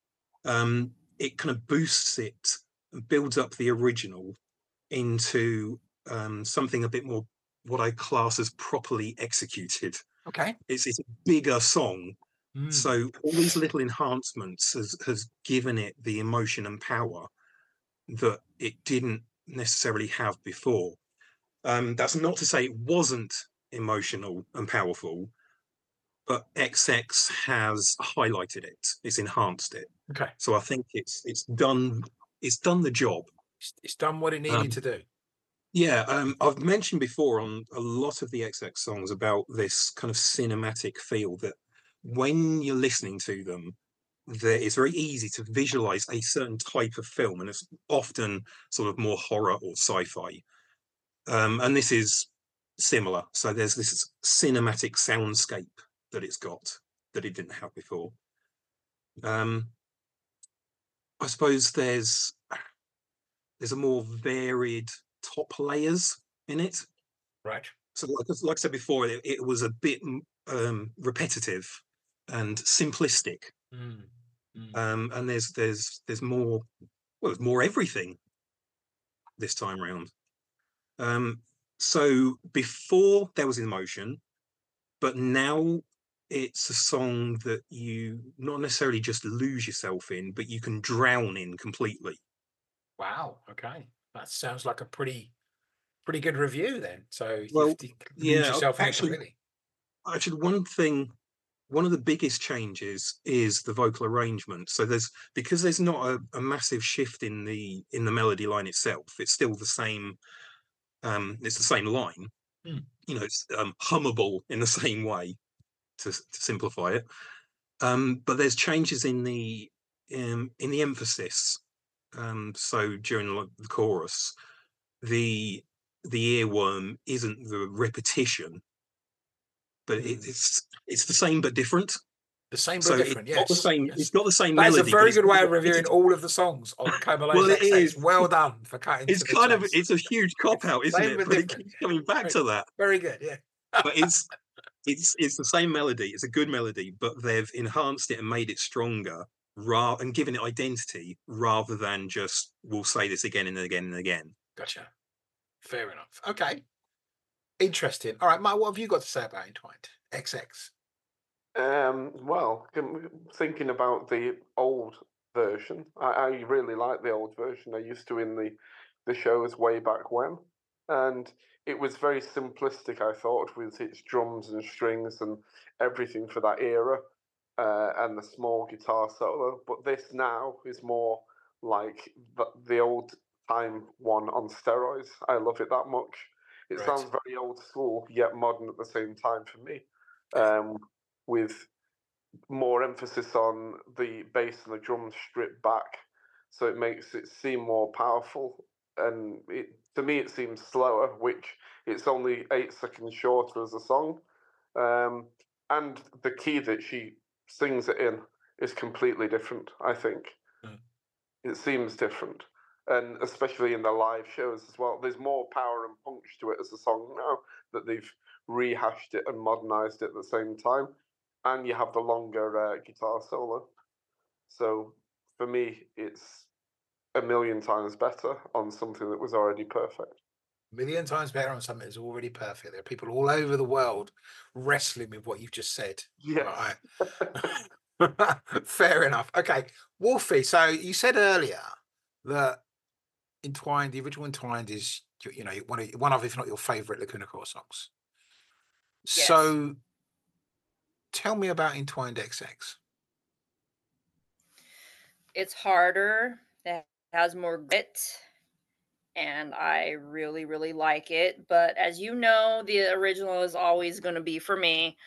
B: It kind of boosts it and builds up the original into something a bit more what I class as properly executed.
D: Okay.
B: It's a bigger song. So all these little enhancements has given it the emotion and power that it didn't necessarily have before. That's not to say it wasn't emotional and powerful, but XX has highlighted it. It's enhanced it.
D: Okay.
B: So I think it's done the job.
D: It's done what it needed to do.
B: Yeah, I've mentioned before on a lot of the XX songs about this kind of cinematic feel that when you're listening to them, it's very easy to visualize a certain type of film, and it's often sort of more horror or sci-fi. And this is similar. So there's this cinematic soundscape that it's got that it didn't have before. I suppose there's a more varied top layers in it.
D: Right. So
B: like I said before, it was a bit repetitive and simplistic. And there's more, well, there's more everything this time round. So before there was emotion, but now it's a song that you not necessarily just lose yourself in, but you can drown in completely.
D: Wow. Okay. That sounds like a pretty good review then. So
B: well,
D: you lose yourself in completely.
B: Actually, one of the biggest changes is the vocal arrangement. So because there's not a massive shift in the melody line itself. It's still the same. It's the same line. It's hummable in the same way, to simplify it. But there's changes in the emphasis. So during the chorus, the earworm isn't the repetition, but it's the same but different.
D: The same but different. Yes.
B: It's not the same melody.
D: That's a very good way of reviewing all of the songs on Comalose.
B: Well, it is.
D: Well done for cutting.
B: It's it's a huge cop out, isn't it? But it keeps coming back to that.
D: Very good. Yeah.
B: But it's the same melody. It's a good melody, but they've enhanced it and made it stronger, and given it identity rather than just we'll say this again and again and again.
D: Gotcha. Fair enough. Okay. Interesting. All right, Mike, what have you got to say about Entwined XX?
A: Well, thinking about the old version, I really like the old version. I used to in the shows way back when, and it was very simplistic, I thought, with its drums and strings and everything for that era, and the small guitar solo. But this now is more like the old time one on steroids. I love it that much. It sounds very old school, yet modern at the same time for me, with more emphasis on the bass and the drums stripped back. So it makes it seem more powerful. And to me, it seems slower, which it's only 8 seconds shorter as a song. And the key that she sings it in is completely different, I think. It seems different. And especially in the live shows as well. There's more power and punch to it as a song now that they've rehashed it and modernized it at the same time. And you have the longer guitar solo. So for me, it's a million times better on something that was already perfect.
D: A million times better on something that's already perfect. There are people all over the world wrestling with what you've just said.
A: Yeah.
D: Right. Fair enough. Okay. Wolfie, so you said earlier that Entwined, the original Entwined is, one of, if not your favorite Lacuna Coil songs.
C: Yes.
D: So tell me about Entwined XX.
C: It's harder. It has more grit. And I really, really like it. But as you know, the original is always going to be for me.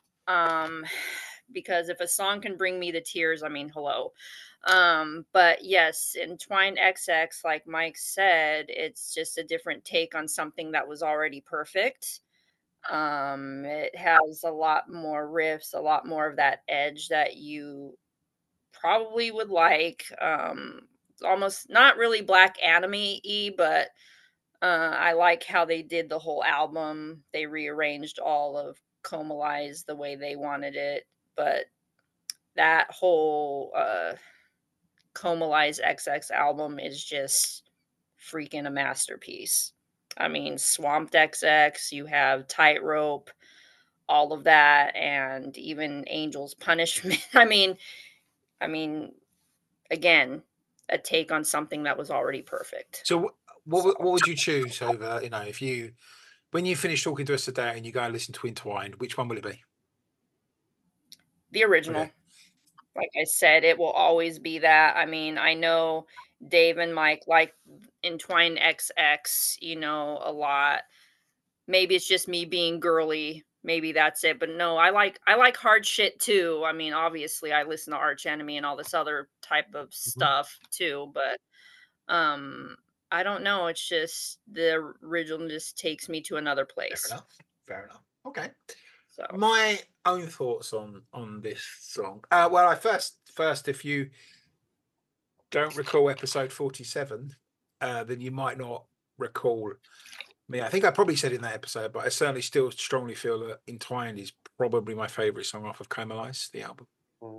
C: Because if a song can bring me to tears, I mean, hello. But yes, Entwined XX, like Mike said, it's just a different take on something that was already perfect. It has a lot more riffs, a lot more of that edge that you probably would like. It's almost not really Black Anime-y, but I like how they did the whole album. They rearranged all of Comalize the way they wanted it, but that whole Comalize XX album is just freaking a masterpiece. I mean, Swamped XX, you have Tightrope, all of that, and even Angel's Punishment. I mean, again, a take on something that was already perfect.
D: So what would you choose over, if you, when you finish talking to us today and you go and listen to Entwined, which one will it be?
C: The original.
D: Okay.
C: Like I said, it will always be that. I mean, I know Dave and Mike like Entwined XX, a lot. Maybe it's just me being girly. Maybe that's it. But no, I like hard shit too. I mean, obviously I listen to Arch Enemy and all this other type of stuff too, but I don't know. It's just the original just takes me to another place.
D: Fair enough. Okay.
C: So
D: my own thoughts on this song. Well, I first, if you don't recall episode 47, then you might not recall me. I think I probably said in that episode, but I certainly still strongly feel that Entwined is probably my favorite song off of Comalize, the album.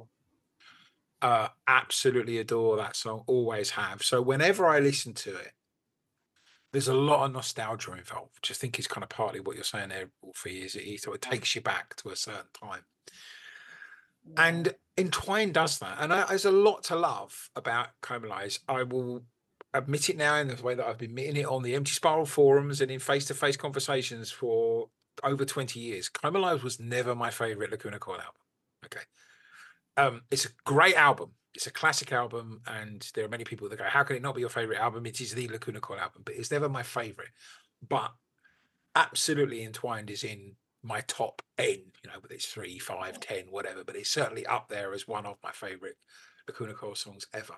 D: Absolutely adore that song, always have. So whenever I listen to it, there's a lot of nostalgia involved, which I think is kind of partly what you're saying there, Wolfie, is it sort of takes you back to a certain time. And Entwined does that. And there's a lot to love about Comalize. I will admit it now in the way that I've been admitting it on the Empty Spiral forums and in face-to-face conversations for over 20 years. Comalize was never my favorite Lacuna Coil album. Okay. It's a great album. It's a classic album, and there are many people that go, how can it not be your favorite album? It is the Lacuna Coil album, but it's never my favorite. But absolutely Entwined is in my top N, whether it's 3, 5, 10, whatever, but it's certainly up there as one of my favorite Lacuna Coil songs ever.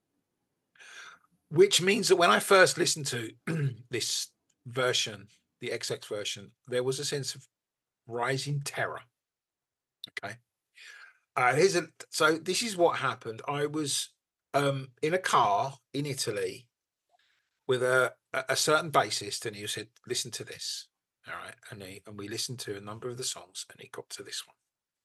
D: Which means that when I first listened to this version, the XX version, there was a sense of rising terror. Okay. So this is what happened. I was in a car in Italy with a certain bassist, and he said, listen to this. All right. And we listened to a number of the songs, and he got to this one.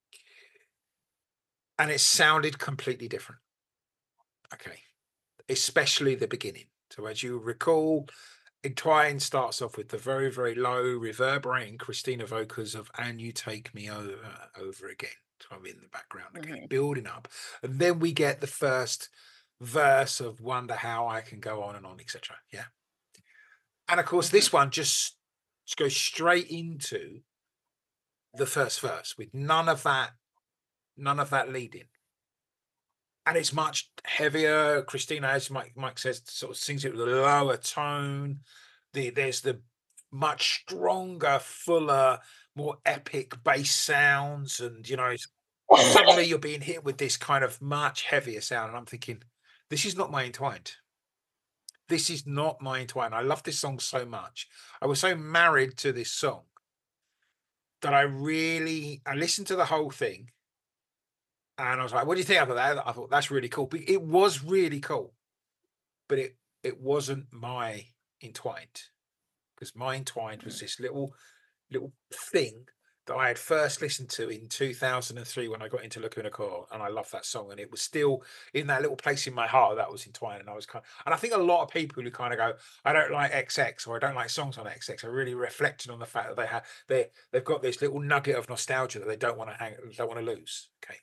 D: And it sounded completely different. Okay. Especially the beginning. So as you recall, Entwined starts off with the very, very low reverberating Christina vocals of And You Take Me Over Again. I'm in the background again, building up. And then we get the first verse of Wonder How I Can Go On and On, etc. Yeah. And of course, this one just goes straight into the first verse with none of that leading. And it's much heavier. Christina, as Mike says, sort of sings it with a lower tone. There's the much stronger, fuller, more epic bass sounds, and suddenly you're being hit with this kind of much heavier sound. And I'm thinking, this is not my Entwined. This is not my Entwined. I love this song so much. I was so married to this song that I listened to the whole thing. And I was like, what do you think of that? I thought, that's really cool. But it was really cool. But it wasn't my Entwined. Because my Entwined was this little thing that I had first listened to in 2003 when I got into Lacuna Coil, and I loved that song. And it was still in that little place in my heart that was Entwined. And I think a lot of people who kind of go, I don't like XX, or I don't like songs on XX, are really reflecting on the fact that they've got this little nugget of nostalgia that they don't want to lose. Okay.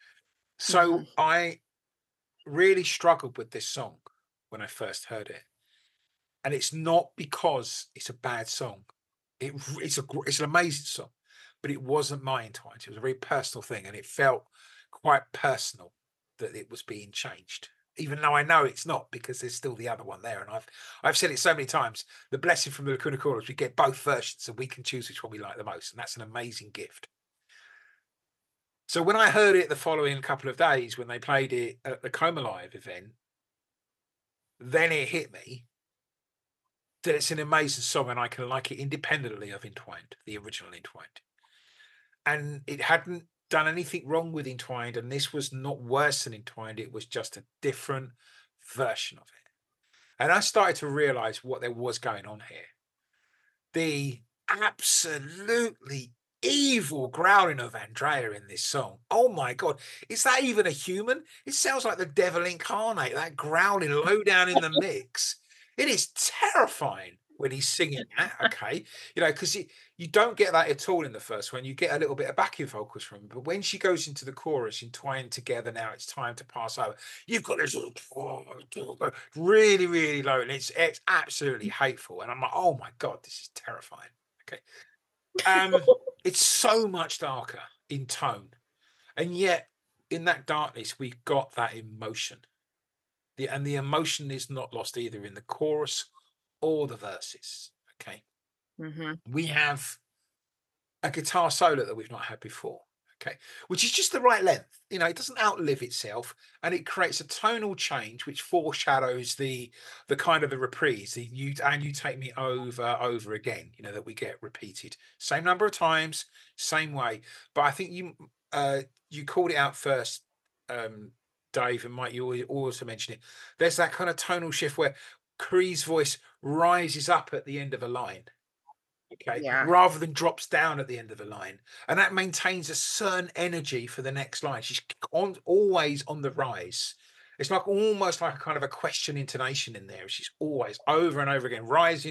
D: So I really struggled with this song when I first heard it. And it's not because it's a bad song. It's an amazing song, but it wasn't my Entwined. It was a very personal thing, and it felt quite personal that it was being changed. Even though I know it's not, because there's still the other one there, and I've said it so many times. The blessing from the Lacuna Coil, we get both versions, and we can choose which one we like the most, and that's an amazing gift. So when I heard it the following couple of days, when they played it at the Coma Live event, then it hit me that it's an amazing song, and I can like it independently of Entwined, the original Entwined. And it hadn't done anything wrong with Entwined, and this was not worse than Entwined. It was just a different version of it. And I started to realize what there was going on here. The absolutely evil growling of Andrea in this song. Oh my God. Is that even a human? It sounds like the devil incarnate, that growling low down in the mix. It is terrifying when he's singing that, okay? You know, because you don't get that at all in the first one. You get a little bit of backing vocals from him. But when she goes into the chorus, entwined together, now it's time to pass over, you've got this really, really low. And it's absolutely hateful. And I'm like, oh my God, this is terrifying. Okay. It's so much darker in tone. And yet, in that darkness, we've got that emotion. And the emotion is not lost either in the chorus or the verses. Okay. We have a guitar solo that we've not had before. Okay, which is just the right length. You know, it doesn't outlive itself, and it creates a tonal change which foreshadows the kind of the reprise. You take me over again. You know, that we get repeated, same number of times, same way. But I think you called it out first, Dave, and Mike, you also mentioned it. There's that kind of tonal shift where Cree's voice rises up at the end of a line. Okay, rather than drops down at the end of the line, and that maintains a certain energy for the next line. She's always on the rise. It's like almost like a kind of a question intonation in there. She's always over and over again, rising.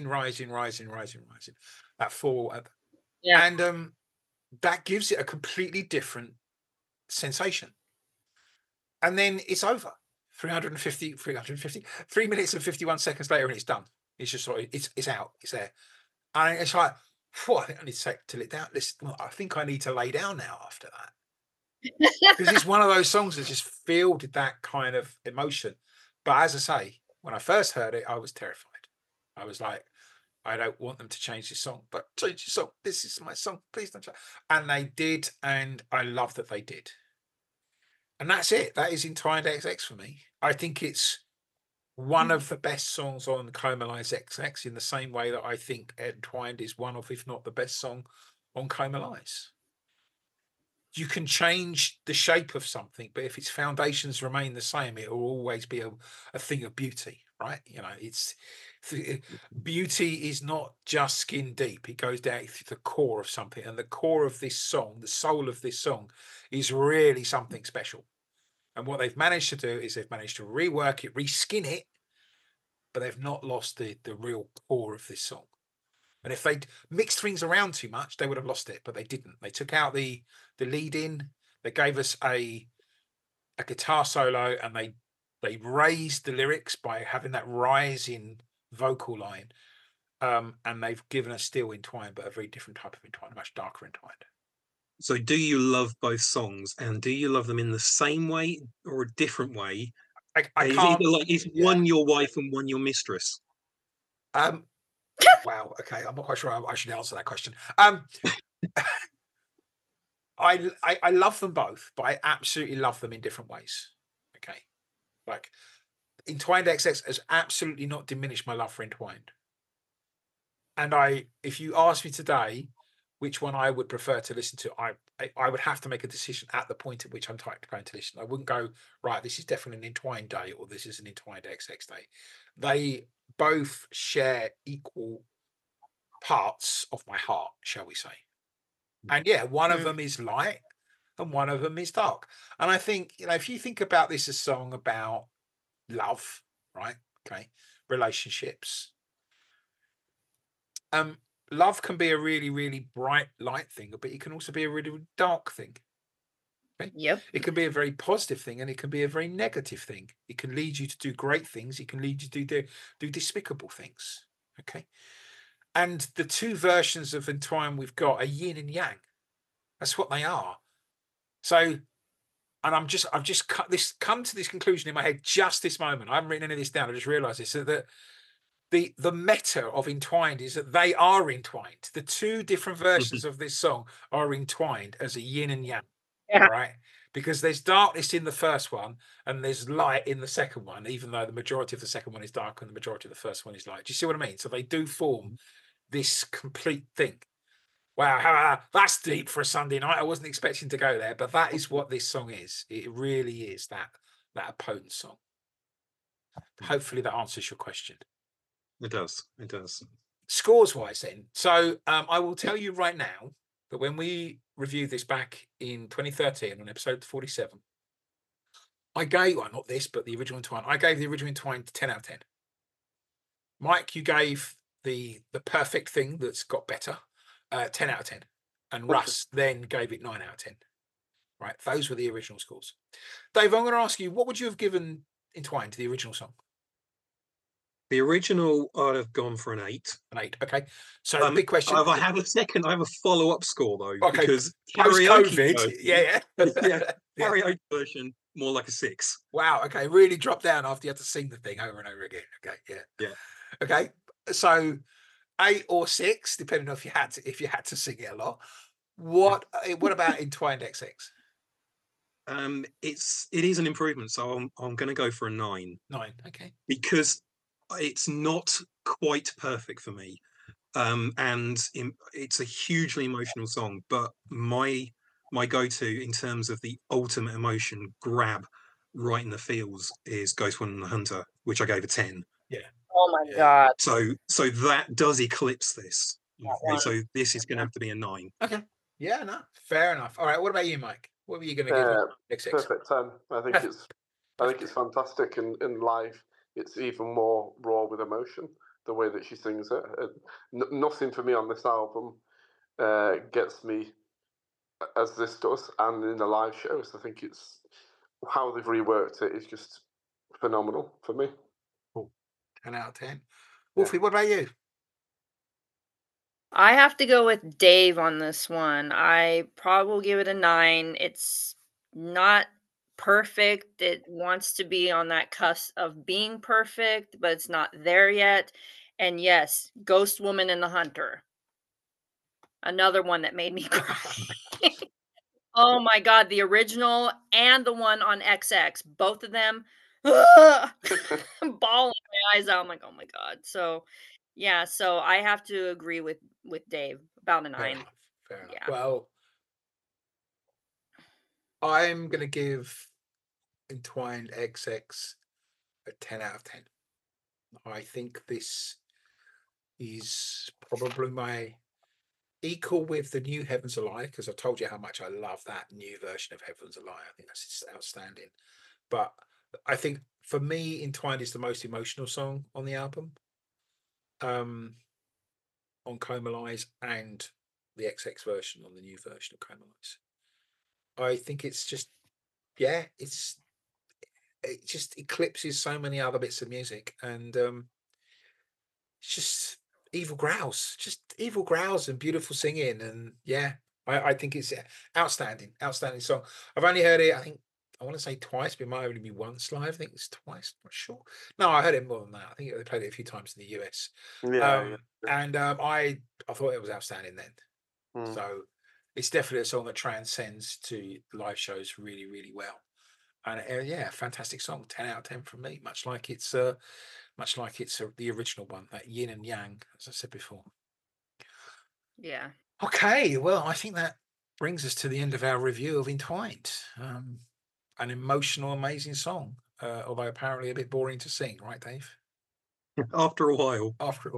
D: That fall, and that gives it a completely different sensation. And then it's over. 3 minutes and 51 seconds later, and it's done. It's just sort of, it's out. It's there. And it's like, I think I need to till it down. Listen, I think I need to lay down now after that. Because it's one of those songs that just filled that kind of emotion. But as I say, when I first heard it, I was terrified. I was like, I don't want them to change this song, but change the song. This is my song. Please don't change. And they did, and I love that they did. And that's it. That is Entwined XX for me. I think it's one of the best songs on Coma Live's XX, in the same way that I think Entwined is one of, if not the best song on Coma Live's. You can change the shape of something, but if its foundations remain the same, it will always be a thing of beauty, right? You know, beauty is not just skin deep. It goes down to the core of something, and the core of this song, the soul of this song, is really something special. And what they've managed to do is they've managed to rework it, reskin it, but they've not lost the real core of this song. And if they'd mixed things around too much, they would have lost it, but they didn't. They took out the lead in, they gave us a guitar solo, and they raised the lyrics by having that rising vocal line. And they've given us still Entwined, but a very different type of Entwined, a much darker Entwined.
B: So do you love both songs, and do you love them in the same way or a different way?
D: I can't.
B: Is one your wife and one your mistress?
D: Wow. Okay, I'm not quite sure I should answer that question. I love them both, but I absolutely love them in different ways. Okay, like Entwined XX has absolutely not diminished my love for Entwined. And if you ask me today which one I would prefer to listen to, I would have to make a decision at the point at which I'm going to listen. I wouldn't go, right, this is definitely an Entwined day, or this is an Entwined XX day. They both share equal parts of my heart, shall we say. And yeah, one of them is light and one of them is dark. And I think, you know, if you think about this as a song about love, right? Okay. Relationships. Love can be a really, really bright light thing, but it can also be a really, really dark thing. Okay?
C: Yep.
D: It can be a very positive thing, and it can be a very negative thing. It can lead you to do great things. It can lead you to do despicable things. Okay. And the two versions of Entwine we've got are yin and yang. That's what they are. So, and I've just come to this conclusion in my head just this moment. I haven't written any of this down. I just realised this. So that the meta of Entwined is that they are entwined. The two different versions of this song are entwined as a yin and yang.
C: Yeah.
D: Right? Because there's darkness in the first one and there's light in the second one, even though the majority of the second one is dark and the majority of the first one is light. Do you see what I mean? So they do form this complete thing. Wow, that's deep for a Sunday night. I wasn't expecting to go there, but that is what this song is. It really is that potent song. Hopefully that answers your question.
B: It does. It does.
D: Scores wise then. So I will tell you right now that when we reviewed this back in 2013 on episode 47, I gave, well, not this, but the original Entwine. I gave the original Entwine 10 out of 10. Mike, you gave the perfect thing that's got better 10 out of 10. And Russ then gave it 9 out of 10. Right. Those were the original scores. Dave, I'm going to ask you, what would you have given Entwine to the original song?
B: The original, I'd have gone for an 8.
D: An 8. Okay. So the big question.
B: I have a follow-up score though,
D: okay.
B: because
D: post-COVID,
B: version,
D: yeah.
B: karaoke version more like a 6.
D: Wow. Okay. Really dropped down after you had to sing the thing over and over again. Okay. Yeah. Okay. So 8 or 6, depending on if you had to sing it a lot. What about Entwined XX?
B: It is an improvement, so I'm going to go for a 9.
D: 9. Okay.
B: Because it's not quite perfect for me, and it's a hugely emotional song. But my go-to in terms of the ultimate emotion grab right in the feels is Ghost Woman and the Hunter, which I gave a 10.
D: Yeah.
C: Oh my god.
B: So that does eclipse this. Okay, so this is going to have to be a 9.
D: Okay. Yeah. No. Fair enough. All right. What about you, Mike? What were you going to give XX?
A: Perfect 10. I think it's fantastic, and in live it's even more raw with emotion, the way that she sings it. Nothing for me on this album gets me as this does, and in the live shows, I think it's how they've reworked it is just phenomenal for me.
D: Cool. 10 out of 10. Wolfie, what about you?
C: I have to go with Dave on this one. I probably will give it a 9. It's not perfect. It wants to be on that cusp of being perfect, but it's not there yet. And yes, Ghost Woman and the Hunter. Another one that made me cry. Oh my god, the original and the one on XX, both of them bawling my eyes out. I'm like, oh my god. So yeah, so I have to agree with Dave, about a 9.
D: Fair enough.
C: Yeah.
D: Well, I'm going to give Entwined XX a 10 out of 10. I think this is probably my equal with the new Heavens Are Lie, because I've told you how much I love that new version of Heavens Are Lie. I think that's just outstanding. But I think for me, Entwined is the most emotional song on the album. On Coma Lies, and the XX version on the new version of Coma Lies. I think it's just, it just eclipses so many other bits of music, and it's just evil growls and beautiful singing, and I think it's outstanding song. I've only heard it, I want to say twice, but it might only be once live. I think it's twice, not sure. No, I heard it more than that. I think they played it a few times in the US. And I thought it was outstanding then. So it's definitely a song that transcends to live shows really, really well. And fantastic song. 10 out of 10 from me. Much like it's the original one, that yin and yang, as I said before.
C: Yeah.
D: Okay, well, I think that brings us to the end of our review of Entwined. An emotional, amazing song, although apparently a bit boring to sing, right, Dave?
B: After a while.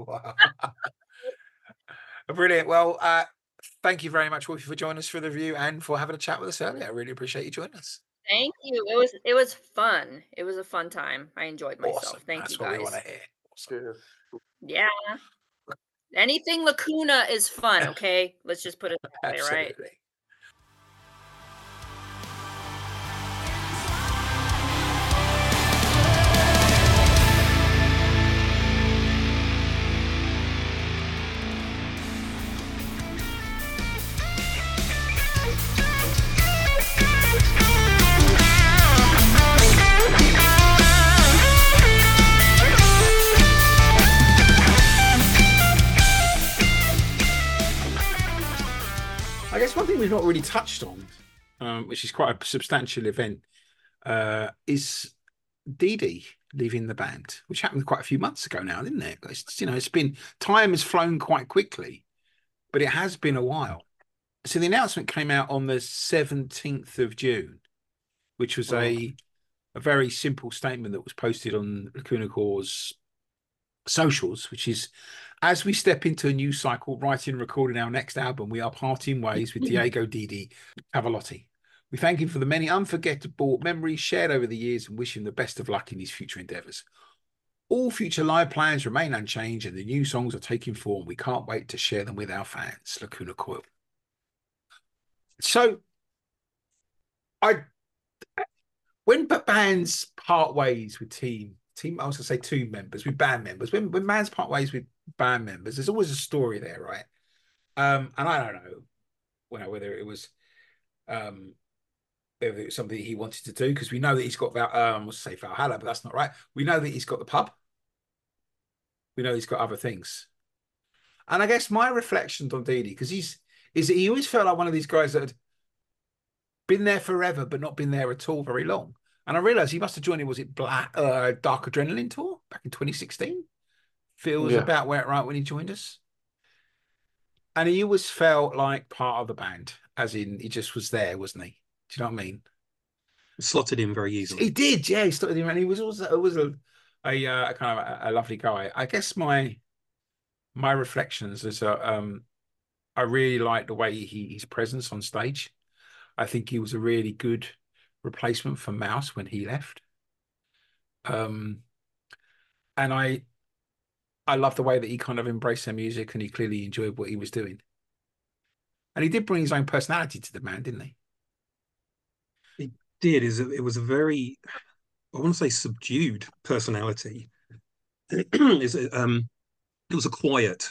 D: Brilliant. Well, thank you very much, Wolfie, for joining us for the review and for having a chat with us earlier. I really appreciate you joining us.
C: Thank you. It was fun. It was a fun time. I enjoyed myself.
D: Awesome.
C: Thank you, guys.
D: That's what we want to hear. Awesome.
C: Yeah. Anything Lacuna is fun, okay? Let's just put it that way, right?
D: Absolutely. thing we've not really touched on, which is quite a substantial event, is Dee Dee leaving the band, which happened quite a few months ago now, didn't it? It's been, time has flown quite quickly, but it has been a while. So the announcement came out on the 17th of June, which was a very simple statement that was posted on Lacuna Core's socials, which is, as we step into a new cycle, writing and recording our next album, we are parting ways with Diego Didi Cavalotti. We thank him for the many unforgettable memories shared over the years and wish him the best of luck in his future endeavours. All future live plans remain unchanged and the new songs are taking form. We can't wait to share them with our fans. Lacuna Coil. So, when bands part ways with I was going to say two members, with band members, when bands part ways with band members, there's always a story there, right? And I don't know, whether it was something he wanted to do, because we know that he's got Valhalla, but that's not right. We know that he's got the pub. We know he's got other things. And I guess my reflections on Dee Dee, because is that he always felt like one of these guys that had been there forever, but not been there at all very long. And I realized he must have joined it. Was it Dark Adrenaline Tour back in 2016? Feels about right when he joined us. And he always felt like part of the band, as in he just was there, wasn't he? Do you know what I mean?
B: Slotted in very easily.
D: He did, yeah. He slotted in, and he was also a kind of a lovely guy. I guess my reflections is I really like the way his presence on stage. I think he was a really good replacement for Mouse when he left. And I love the way that he kind of embraced their music and he clearly enjoyed what he was doing. And he did bring his own personality to the band, didn't he?
B: He did. It was a very, I want to say, subdued personality. It was a quiet,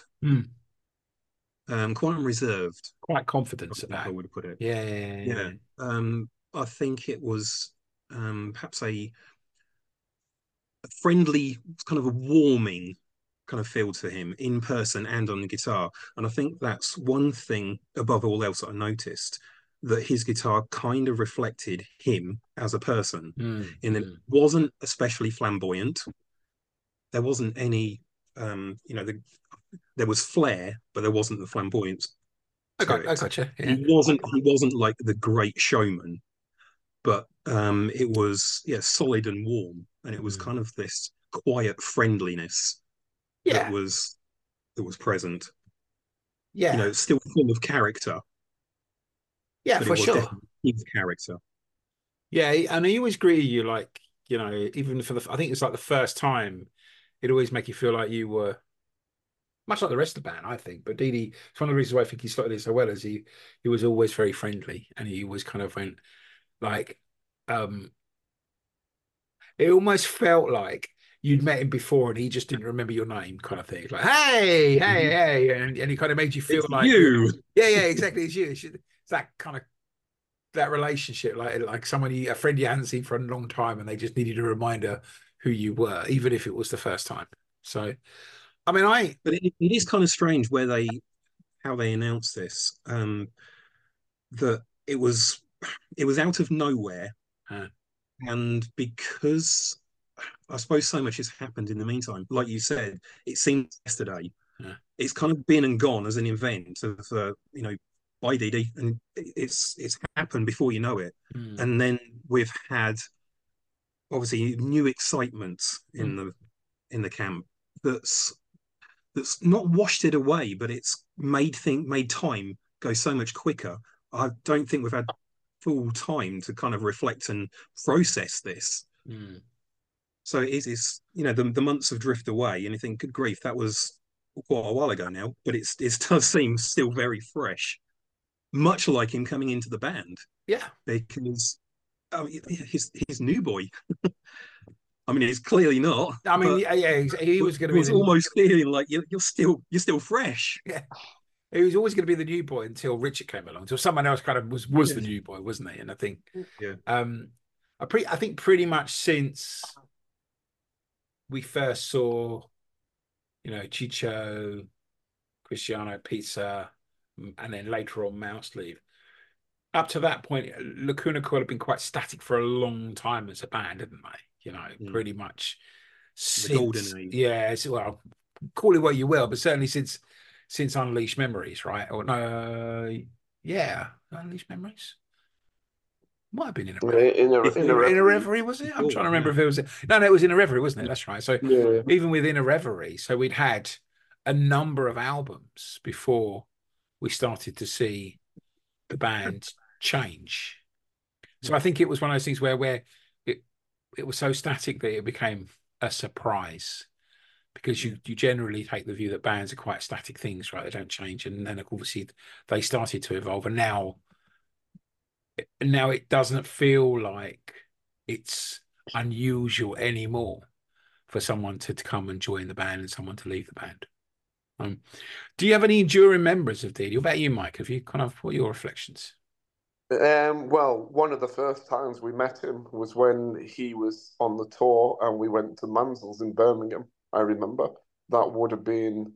B: quite reserved,
D: quite confident about
B: I would put it.
D: Yeah.
B: I think it was perhaps a friendly, kind of a warming kind of feel to him in person and on the guitar. And I think that's one thing above all else that I noticed, that his guitar kind of reflected him as a person, in that it wasn't especially flamboyant. There wasn't any, there was flair, but there wasn't the flamboyance.
D: I gotcha. Yeah.
B: He wasn't like the great showman, but it was solid and warm, and it was kind of this quiet friendliness that was present.
D: Yeah,
B: still full of character.
D: Yeah, for sure.
B: His character.
D: Yeah, and he always greeted you like, even for I think it's like the first time, it'd always make you feel like you were much like the rest of the band, I think. But Dee Dee, it's one of the reasons why I think he slotted in so well, is he was always very friendly, and he always kind of went like, it almost felt like you'd met him before and he just didn't remember your name, kind of thing. Like, hey, and he kind of made you feel
B: it's
D: like
B: you.
D: Yeah, exactly. It's you. It's that kind of that relationship, like a friend you hadn't seen for a long time, and they just needed a reminder who you were, even if it was the first time. So, I mean,
B: but it is kind of strange how they announced this. That it was out of nowhere, and because I suppose so much has happened in the meantime. Like you said, it seemed yesterday. It's kind of been and gone as an event of by Dee Dee, and it's happened before you know it. And then we've had obviously new excitement in the camp that's not washed it away, but it's made time go so much quicker. I don't think we've had full time to kind of reflect and process this. So it is the months have drifted away, and you think, good grief, that was quite a while ago now, but it does seem still very fresh, much like him coming into the band.
D: Yeah,
B: because his new boy. I mean, it's clearly not.
D: I mean, he was going to be.
B: It's almost feeling like you're still fresh.
D: Yeah, he was always going to be the new boy until Richard came along. Until someone else kind of was the new boy, wasn't he? And I think, I think pretty much since we first saw, Chicho, Cristiano, Pizza, and then later on Mouse leave, up to that point, Lacuna Coil have been quite static for a long time as a band, haven't they? You know, pretty much
B: the golden age.
D: Yeah, well, call it what you will, but certainly since Unleashed Memories, right? Or no, yeah, Unleashed Memories. Might have been in a Reverie, was it? I'm trying to remember if it was. No, it was in a Reverie, wasn't it? That's right. So even within a Reverie, so we'd had a number of albums before we started to see the band change. So I think it was one of those things where it was so static that it became a surprise, because you generally take the view that bands are quite static things, right? They don't change, and then obviously they started to evolve, and now it doesn't feel like it's unusual anymore for someone to come and join the band and someone to leave the band. Do you have any enduring members of Dealey? What about you, Mike? Have you what are your reflections?
A: Well, one of the first times we met him was when he was on the tour and we went to Mansell's in Birmingham. I remember that would have been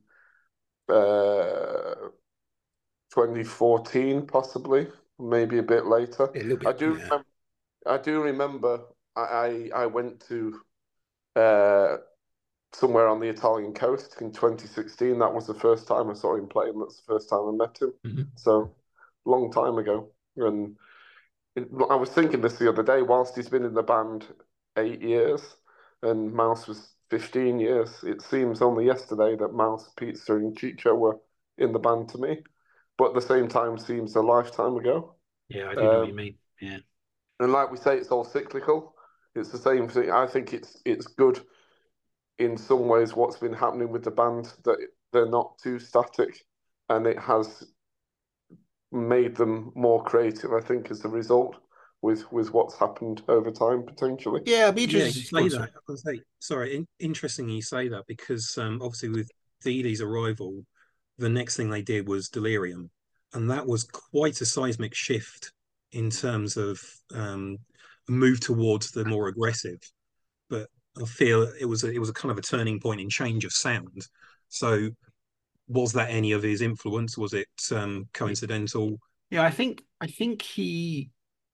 A: 2014, possibly, maybe a bit later.
D: A little bit,
A: I do remember. I went to somewhere on the Italian coast in 2016. That was the first time I saw him play, and that's the first time I met him. So, long time ago. And I was thinking this the other day, whilst he's been in the band 8 years and Mouse was 15 years, it seems only yesterday that Mouse, Pizza and Chicho were in the band to me. But at the same time seems a lifetime ago.
D: Yeah, I do know what you mean. Yeah.
A: And like we say, it's all cyclical. It's the same thing. I think it's good in some ways what's been happening with the band, that they're not too static, and it has made them more creative, I think, as a result, with what's happened over time, potentially.
D: Yeah, it'd be interesting.
B: Yeah, you say that. Sorry, interesting you say that, because obviously with Dealey's arrival, the next thing they did was Delirium, and that was quite a seismic shift in terms of a move towards the more aggressive. But I feel it was a kind of a turning point in change of sound. So, was that any of his influence? Was it coincidental?
D: Yeah, I think he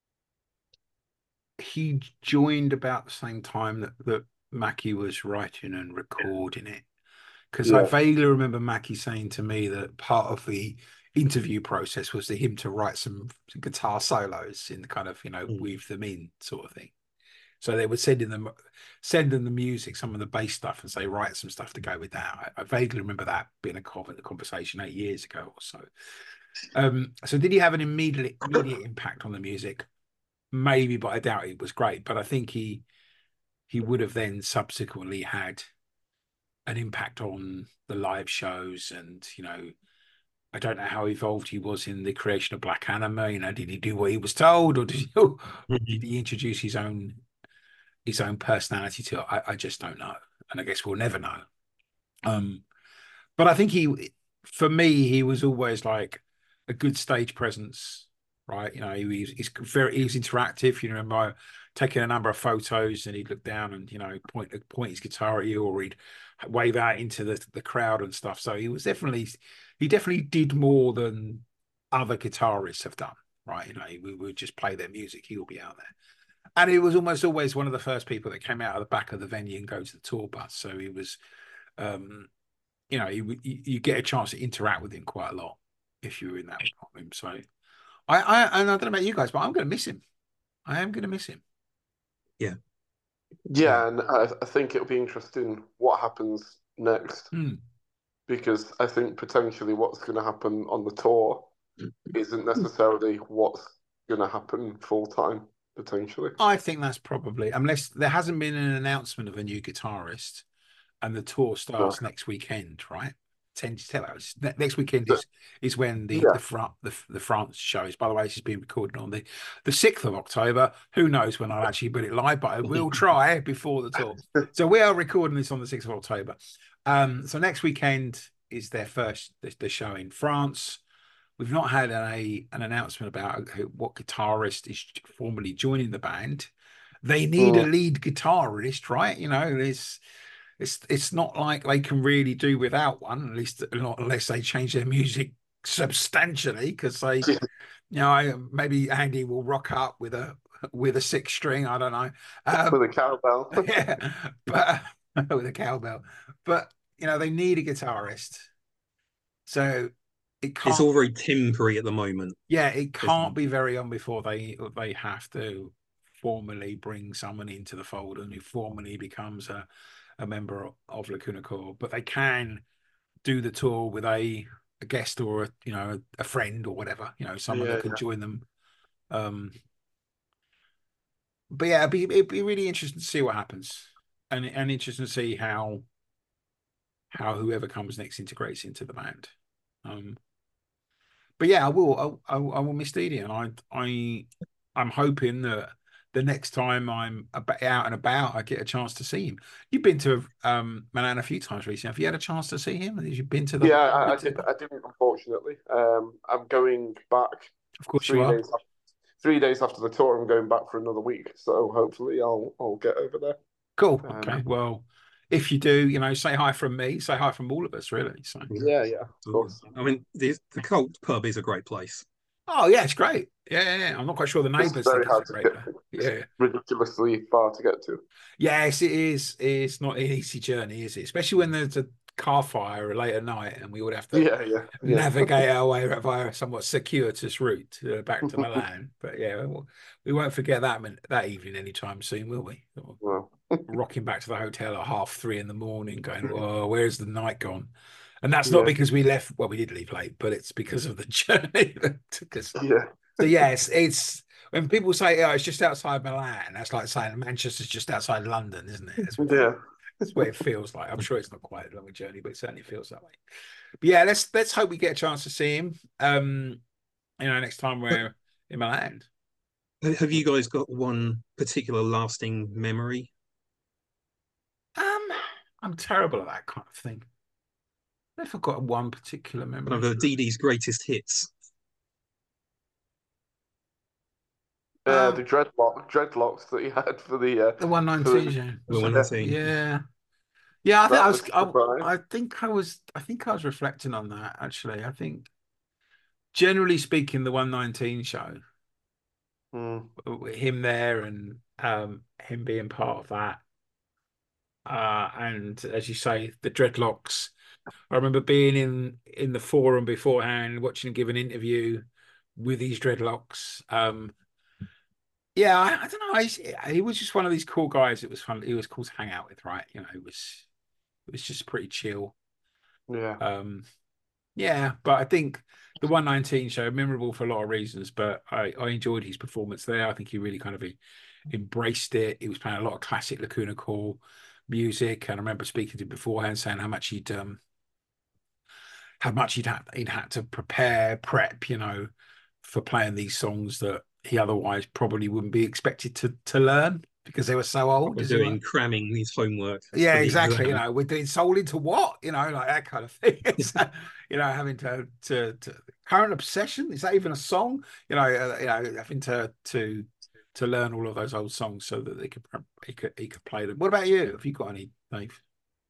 D: joined about the same time that Mackie was writing and recording it. Because I vaguely remember Mackie saying to me that part of the interview process was for him to write some guitar solos in the kind of, weave them in sort of thing. So they would send them the music, some of the bass stuff, and say, write some stuff to go with that. I vaguely remember that being a conversation 8 years ago or so. So did he have an immediate impact on the music? Maybe, but I doubt it was great. But I think he would have then subsequently had an impact on the live shows, and I don't know how involved he was in the creation of Black Anima. Did he do what he was told, or did he introduce his own personality to it? I just don't know, and I guess we'll never know. But I think for me, he was always like a good stage presence, right? He was interactive. You remember taking a number of photos, and he'd look down and point his guitar at you, or he'd wave out into the crowd and stuff. So he definitely did more than other guitarists have done, right? We would just play their music, he'll be out there. And he was almost always one of the first people that came out of the back of the venue and go to the tour bus. So he was, you get a chance to interact with him quite a lot if you were in that room. So I don't know about you guys, but I'm going to miss him. I am going to miss him.
A: Yeah, and I think it'll be interesting what happens next, because I think potentially what's going to happen on the tour isn't necessarily what's going to happen full time. Potentially,
D: I think that's probably, unless there hasn't been an announcement of a new guitarist, and the tour starts next weekend, right? Next weekend is when the France show is. By the way, this is being recorded on the 6th of October. Who knows when I'll actually put it live, but I will try before the tour. So we are recording this on the 6th of October. So next weekend is their first the show in France. We've not had an announcement about what guitarist is formally joining the band. They need a lead guitarist, right? It's not like they can really do without one, at least not unless they change their music substantially, because You know, maybe Andy will rock up with a six string. I don't know.
A: With a cowbell.
D: Yeah, but with a cowbell. But you know, they need a guitarist, so it
B: It's
D: can't.
B: all very temporary at the moment.
D: Yeah, it can't
B: Isn't
D: be very long before they have to formally bring someone into the fold and who formally becomes a member of Lacuna Core. But they can do the tour with a guest or a friend or whatever, someone that can join them. But yeah, it'd be really interesting to see what happens, and interesting to see how whoever comes next integrates into the band. But yeah, I will miss Dee Dee, and I'm hoping that the next time I'm out and about, I get a chance to see him. You've been to Milan a few times recently. Have you had a chance to see him? Have you been to the?
A: Yeah, I didn't, unfortunately. I'm going back.
D: Of course, you are.
A: 3 days after the tour. I'm going back for another week, so hopefully I'll get over there.
D: Cool. Okay. Well, if you do, say hi from me. Say hi from all of us, really. So
A: yeah, of course.
B: I mean, the Cult pub is a great place.
D: Oh yeah, it's great. Yeah. I'm not quite sure the neighbours think it's great.
A: Yeah, ridiculously far to get to.
D: Yes, it is. It's not an easy journey, is it? Especially when there's a car fire late at night and we would have to navigate our way via a somewhat circuitous route back to Milan. But yeah, we won't forget that evening anytime soon, will we?
A: Well.
D: Rocking back to the hotel at 3:30 in the morning, going, "Oh, where's the night gone?" And that's not because we left. Well, we did leave late, but it's because of the journey that took us.
A: Yeah.
D: So yes, it's when people say, "Oh, it's just outside Milan," that's like saying Manchester's just outside London, isn't it? That's what it feels like. I'm sure it's not quite a long journey, but it certainly feels that way. But yeah, let's hope we get a chance to see him. Next time we're in Milan.
B: Have you guys got one particular lasting memory?
D: I'm terrible at that kind of thing. I've got one particular memory.
B: One of Dee Dee's greatest hits.
A: The dreadlocks that he had for the
D: 119.
B: The 119.
D: Yeah. Yeah, I think I was reflecting on that actually. I think generally speaking, the 119 show, him there and him being part of that. And as you say, the dreadlocks. I remember being in the forum beforehand, watching him give an interview with these dreadlocks. Yeah, I don't know. He was just one of these cool guys. It was fun. He was cool to hang out with, right? It was just pretty chill.
A: Yeah.
D: Yeah, but I think the 119 show memorable for a lot of reasons. But I enjoyed his performance there. I think he really kind of embraced it. He was playing a lot of classic Lacuna Core music, and I remember speaking to him beforehand, saying how much he'd had to prep, for playing these songs that he otherwise probably wouldn't be expected to learn because they were so old.
B: Cramming his homework.
D: Yeah, exactly. We're doing soul into what? Like that kind of thing. Having to Current Obsession, is that even a song? Having to learn all of those old songs so that he could play them. What about you? Have you got any, Dave?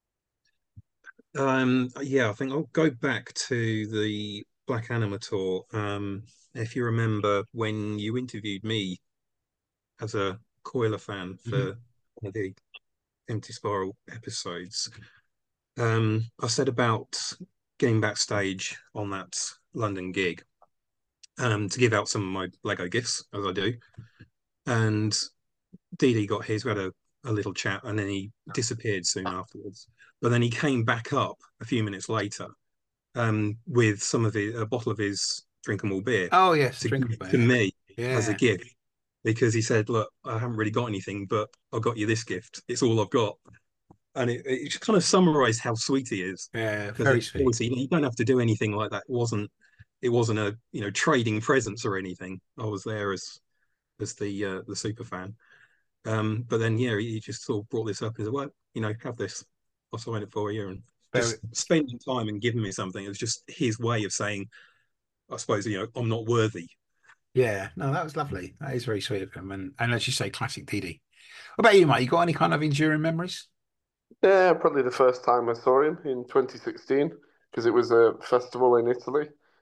B: Yeah, I think I'll go back to the Black Anima tour. If you remember when you interviewed me as a Coiler fan for one of the Empty Spiral episodes, I said about getting backstage on that London gig to give out some of my Lego gifts, as I do. And Dee Dee got his, we had a little chat, and then he disappeared soon afterwards. But then he came back up a few minutes later with a bottle of his drinkable beer.
D: Oh yes,
B: to me as a gift, because he said, "Look, I haven't really got anything, but I got you this gift. It's all I've got." And it just kind of summarised how sweet he is.
D: Yeah, very sweet.
B: Obviously, you don't have to do anything like that. It wasn't a trading presents or anything. I was there as the super fan. But then he just sort of brought this up and said, "Well, have this. I'll sign it for you." And just spending time and giving me something. It was just his way of saying, I suppose, I'm not worthy.
D: Yeah, no, that was lovely. That is very sweet of him. And as you say, classic Dee Dee. What about you, Mike? You got any kind of enduring memories?
A: Yeah, probably the first time I saw him in 2016, because it was a festival in Italy.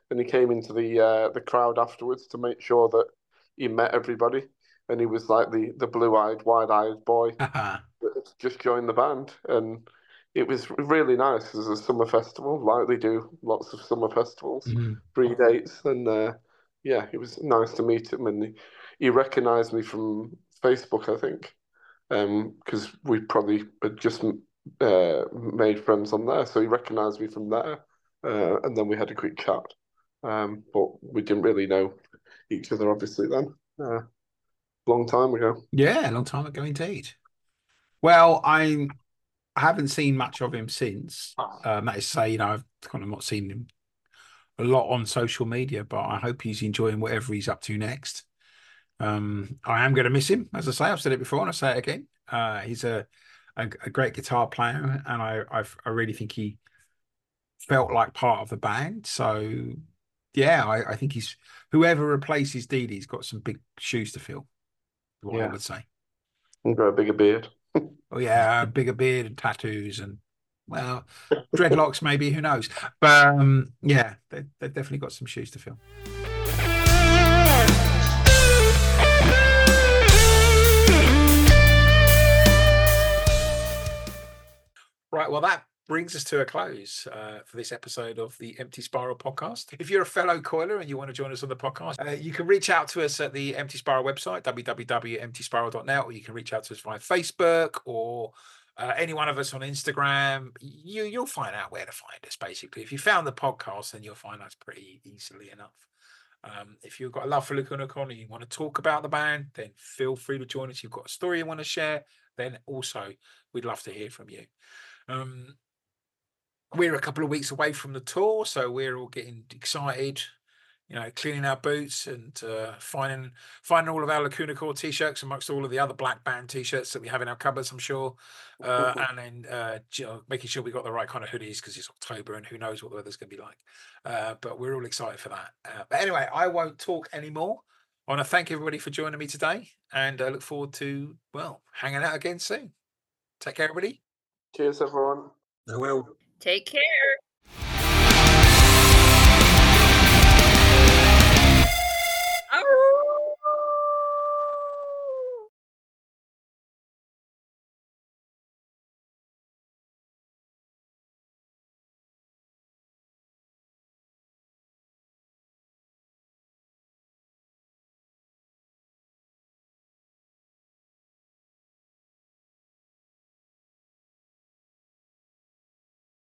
A: and he came into the crowd afterwards to make sure that he met everybody, and he was like the blue-eyed, wide-eyed boy that had just joined the band, and it was really nice as a summer festival, like they do lots of summer festivals, 3 dates, and yeah, it was nice to meet him, and he recognised me from Facebook, I think, because we probably had just made friends on there, so he recognised me from there, and then we had a quick chat, but we didn't really know each other obviously then. Long time ago.
D: Yeah, a long time ago indeed. Well, I haven't seen much of him since. That is to say, I've kind of not seen him a lot on social media, but I hope he's enjoying whatever he's up to next. I am going to miss him, as I say. I've said it before, and I say it again. He's a great guitar player, and I really think he felt like part of the band. So, yeah, I think whoever replaces Dee Dee's got some big shoes to fill. What I would say.
A: And grow a bigger beard.
D: Oh yeah, a bigger beard and tattoos and dreadlocks maybe, who knows? But yeah, they've definitely got some shoes to fill. Right, well that brings us to a close for this episode of the Empty Spiral podcast. If you're a fellow coiler and you want to join us on the podcast, you can reach out to us at the Empty Spiral website, www.emptyspiral.net, or you can reach out to us via Facebook or any one of us on Instagram. You'll find out where to find us, basically. If you found the podcast, then you'll find us pretty easily enough. If you've got a love for Lacuna Con and you want to talk about the band, then feel free to join us. If you've got a story you want to share, then also we'd love to hear from you. We're a couple of weeks away from the tour, so we're all getting excited, cleaning our boots and finding all of our Lacuna Core t-shirts amongst all of the other Black Band t-shirts that we have in our cupboards, I'm sure, and then making sure we got the right kind of hoodies because it's October and who knows what the weather's going to be like. But we're all excited for that. But anyway, I won't talk anymore. I want to thank everybody for joining me today, and I look forward to hanging out again soon. Take care, everybody.
A: Cheers, everyone.
B: Well.
C: Take care.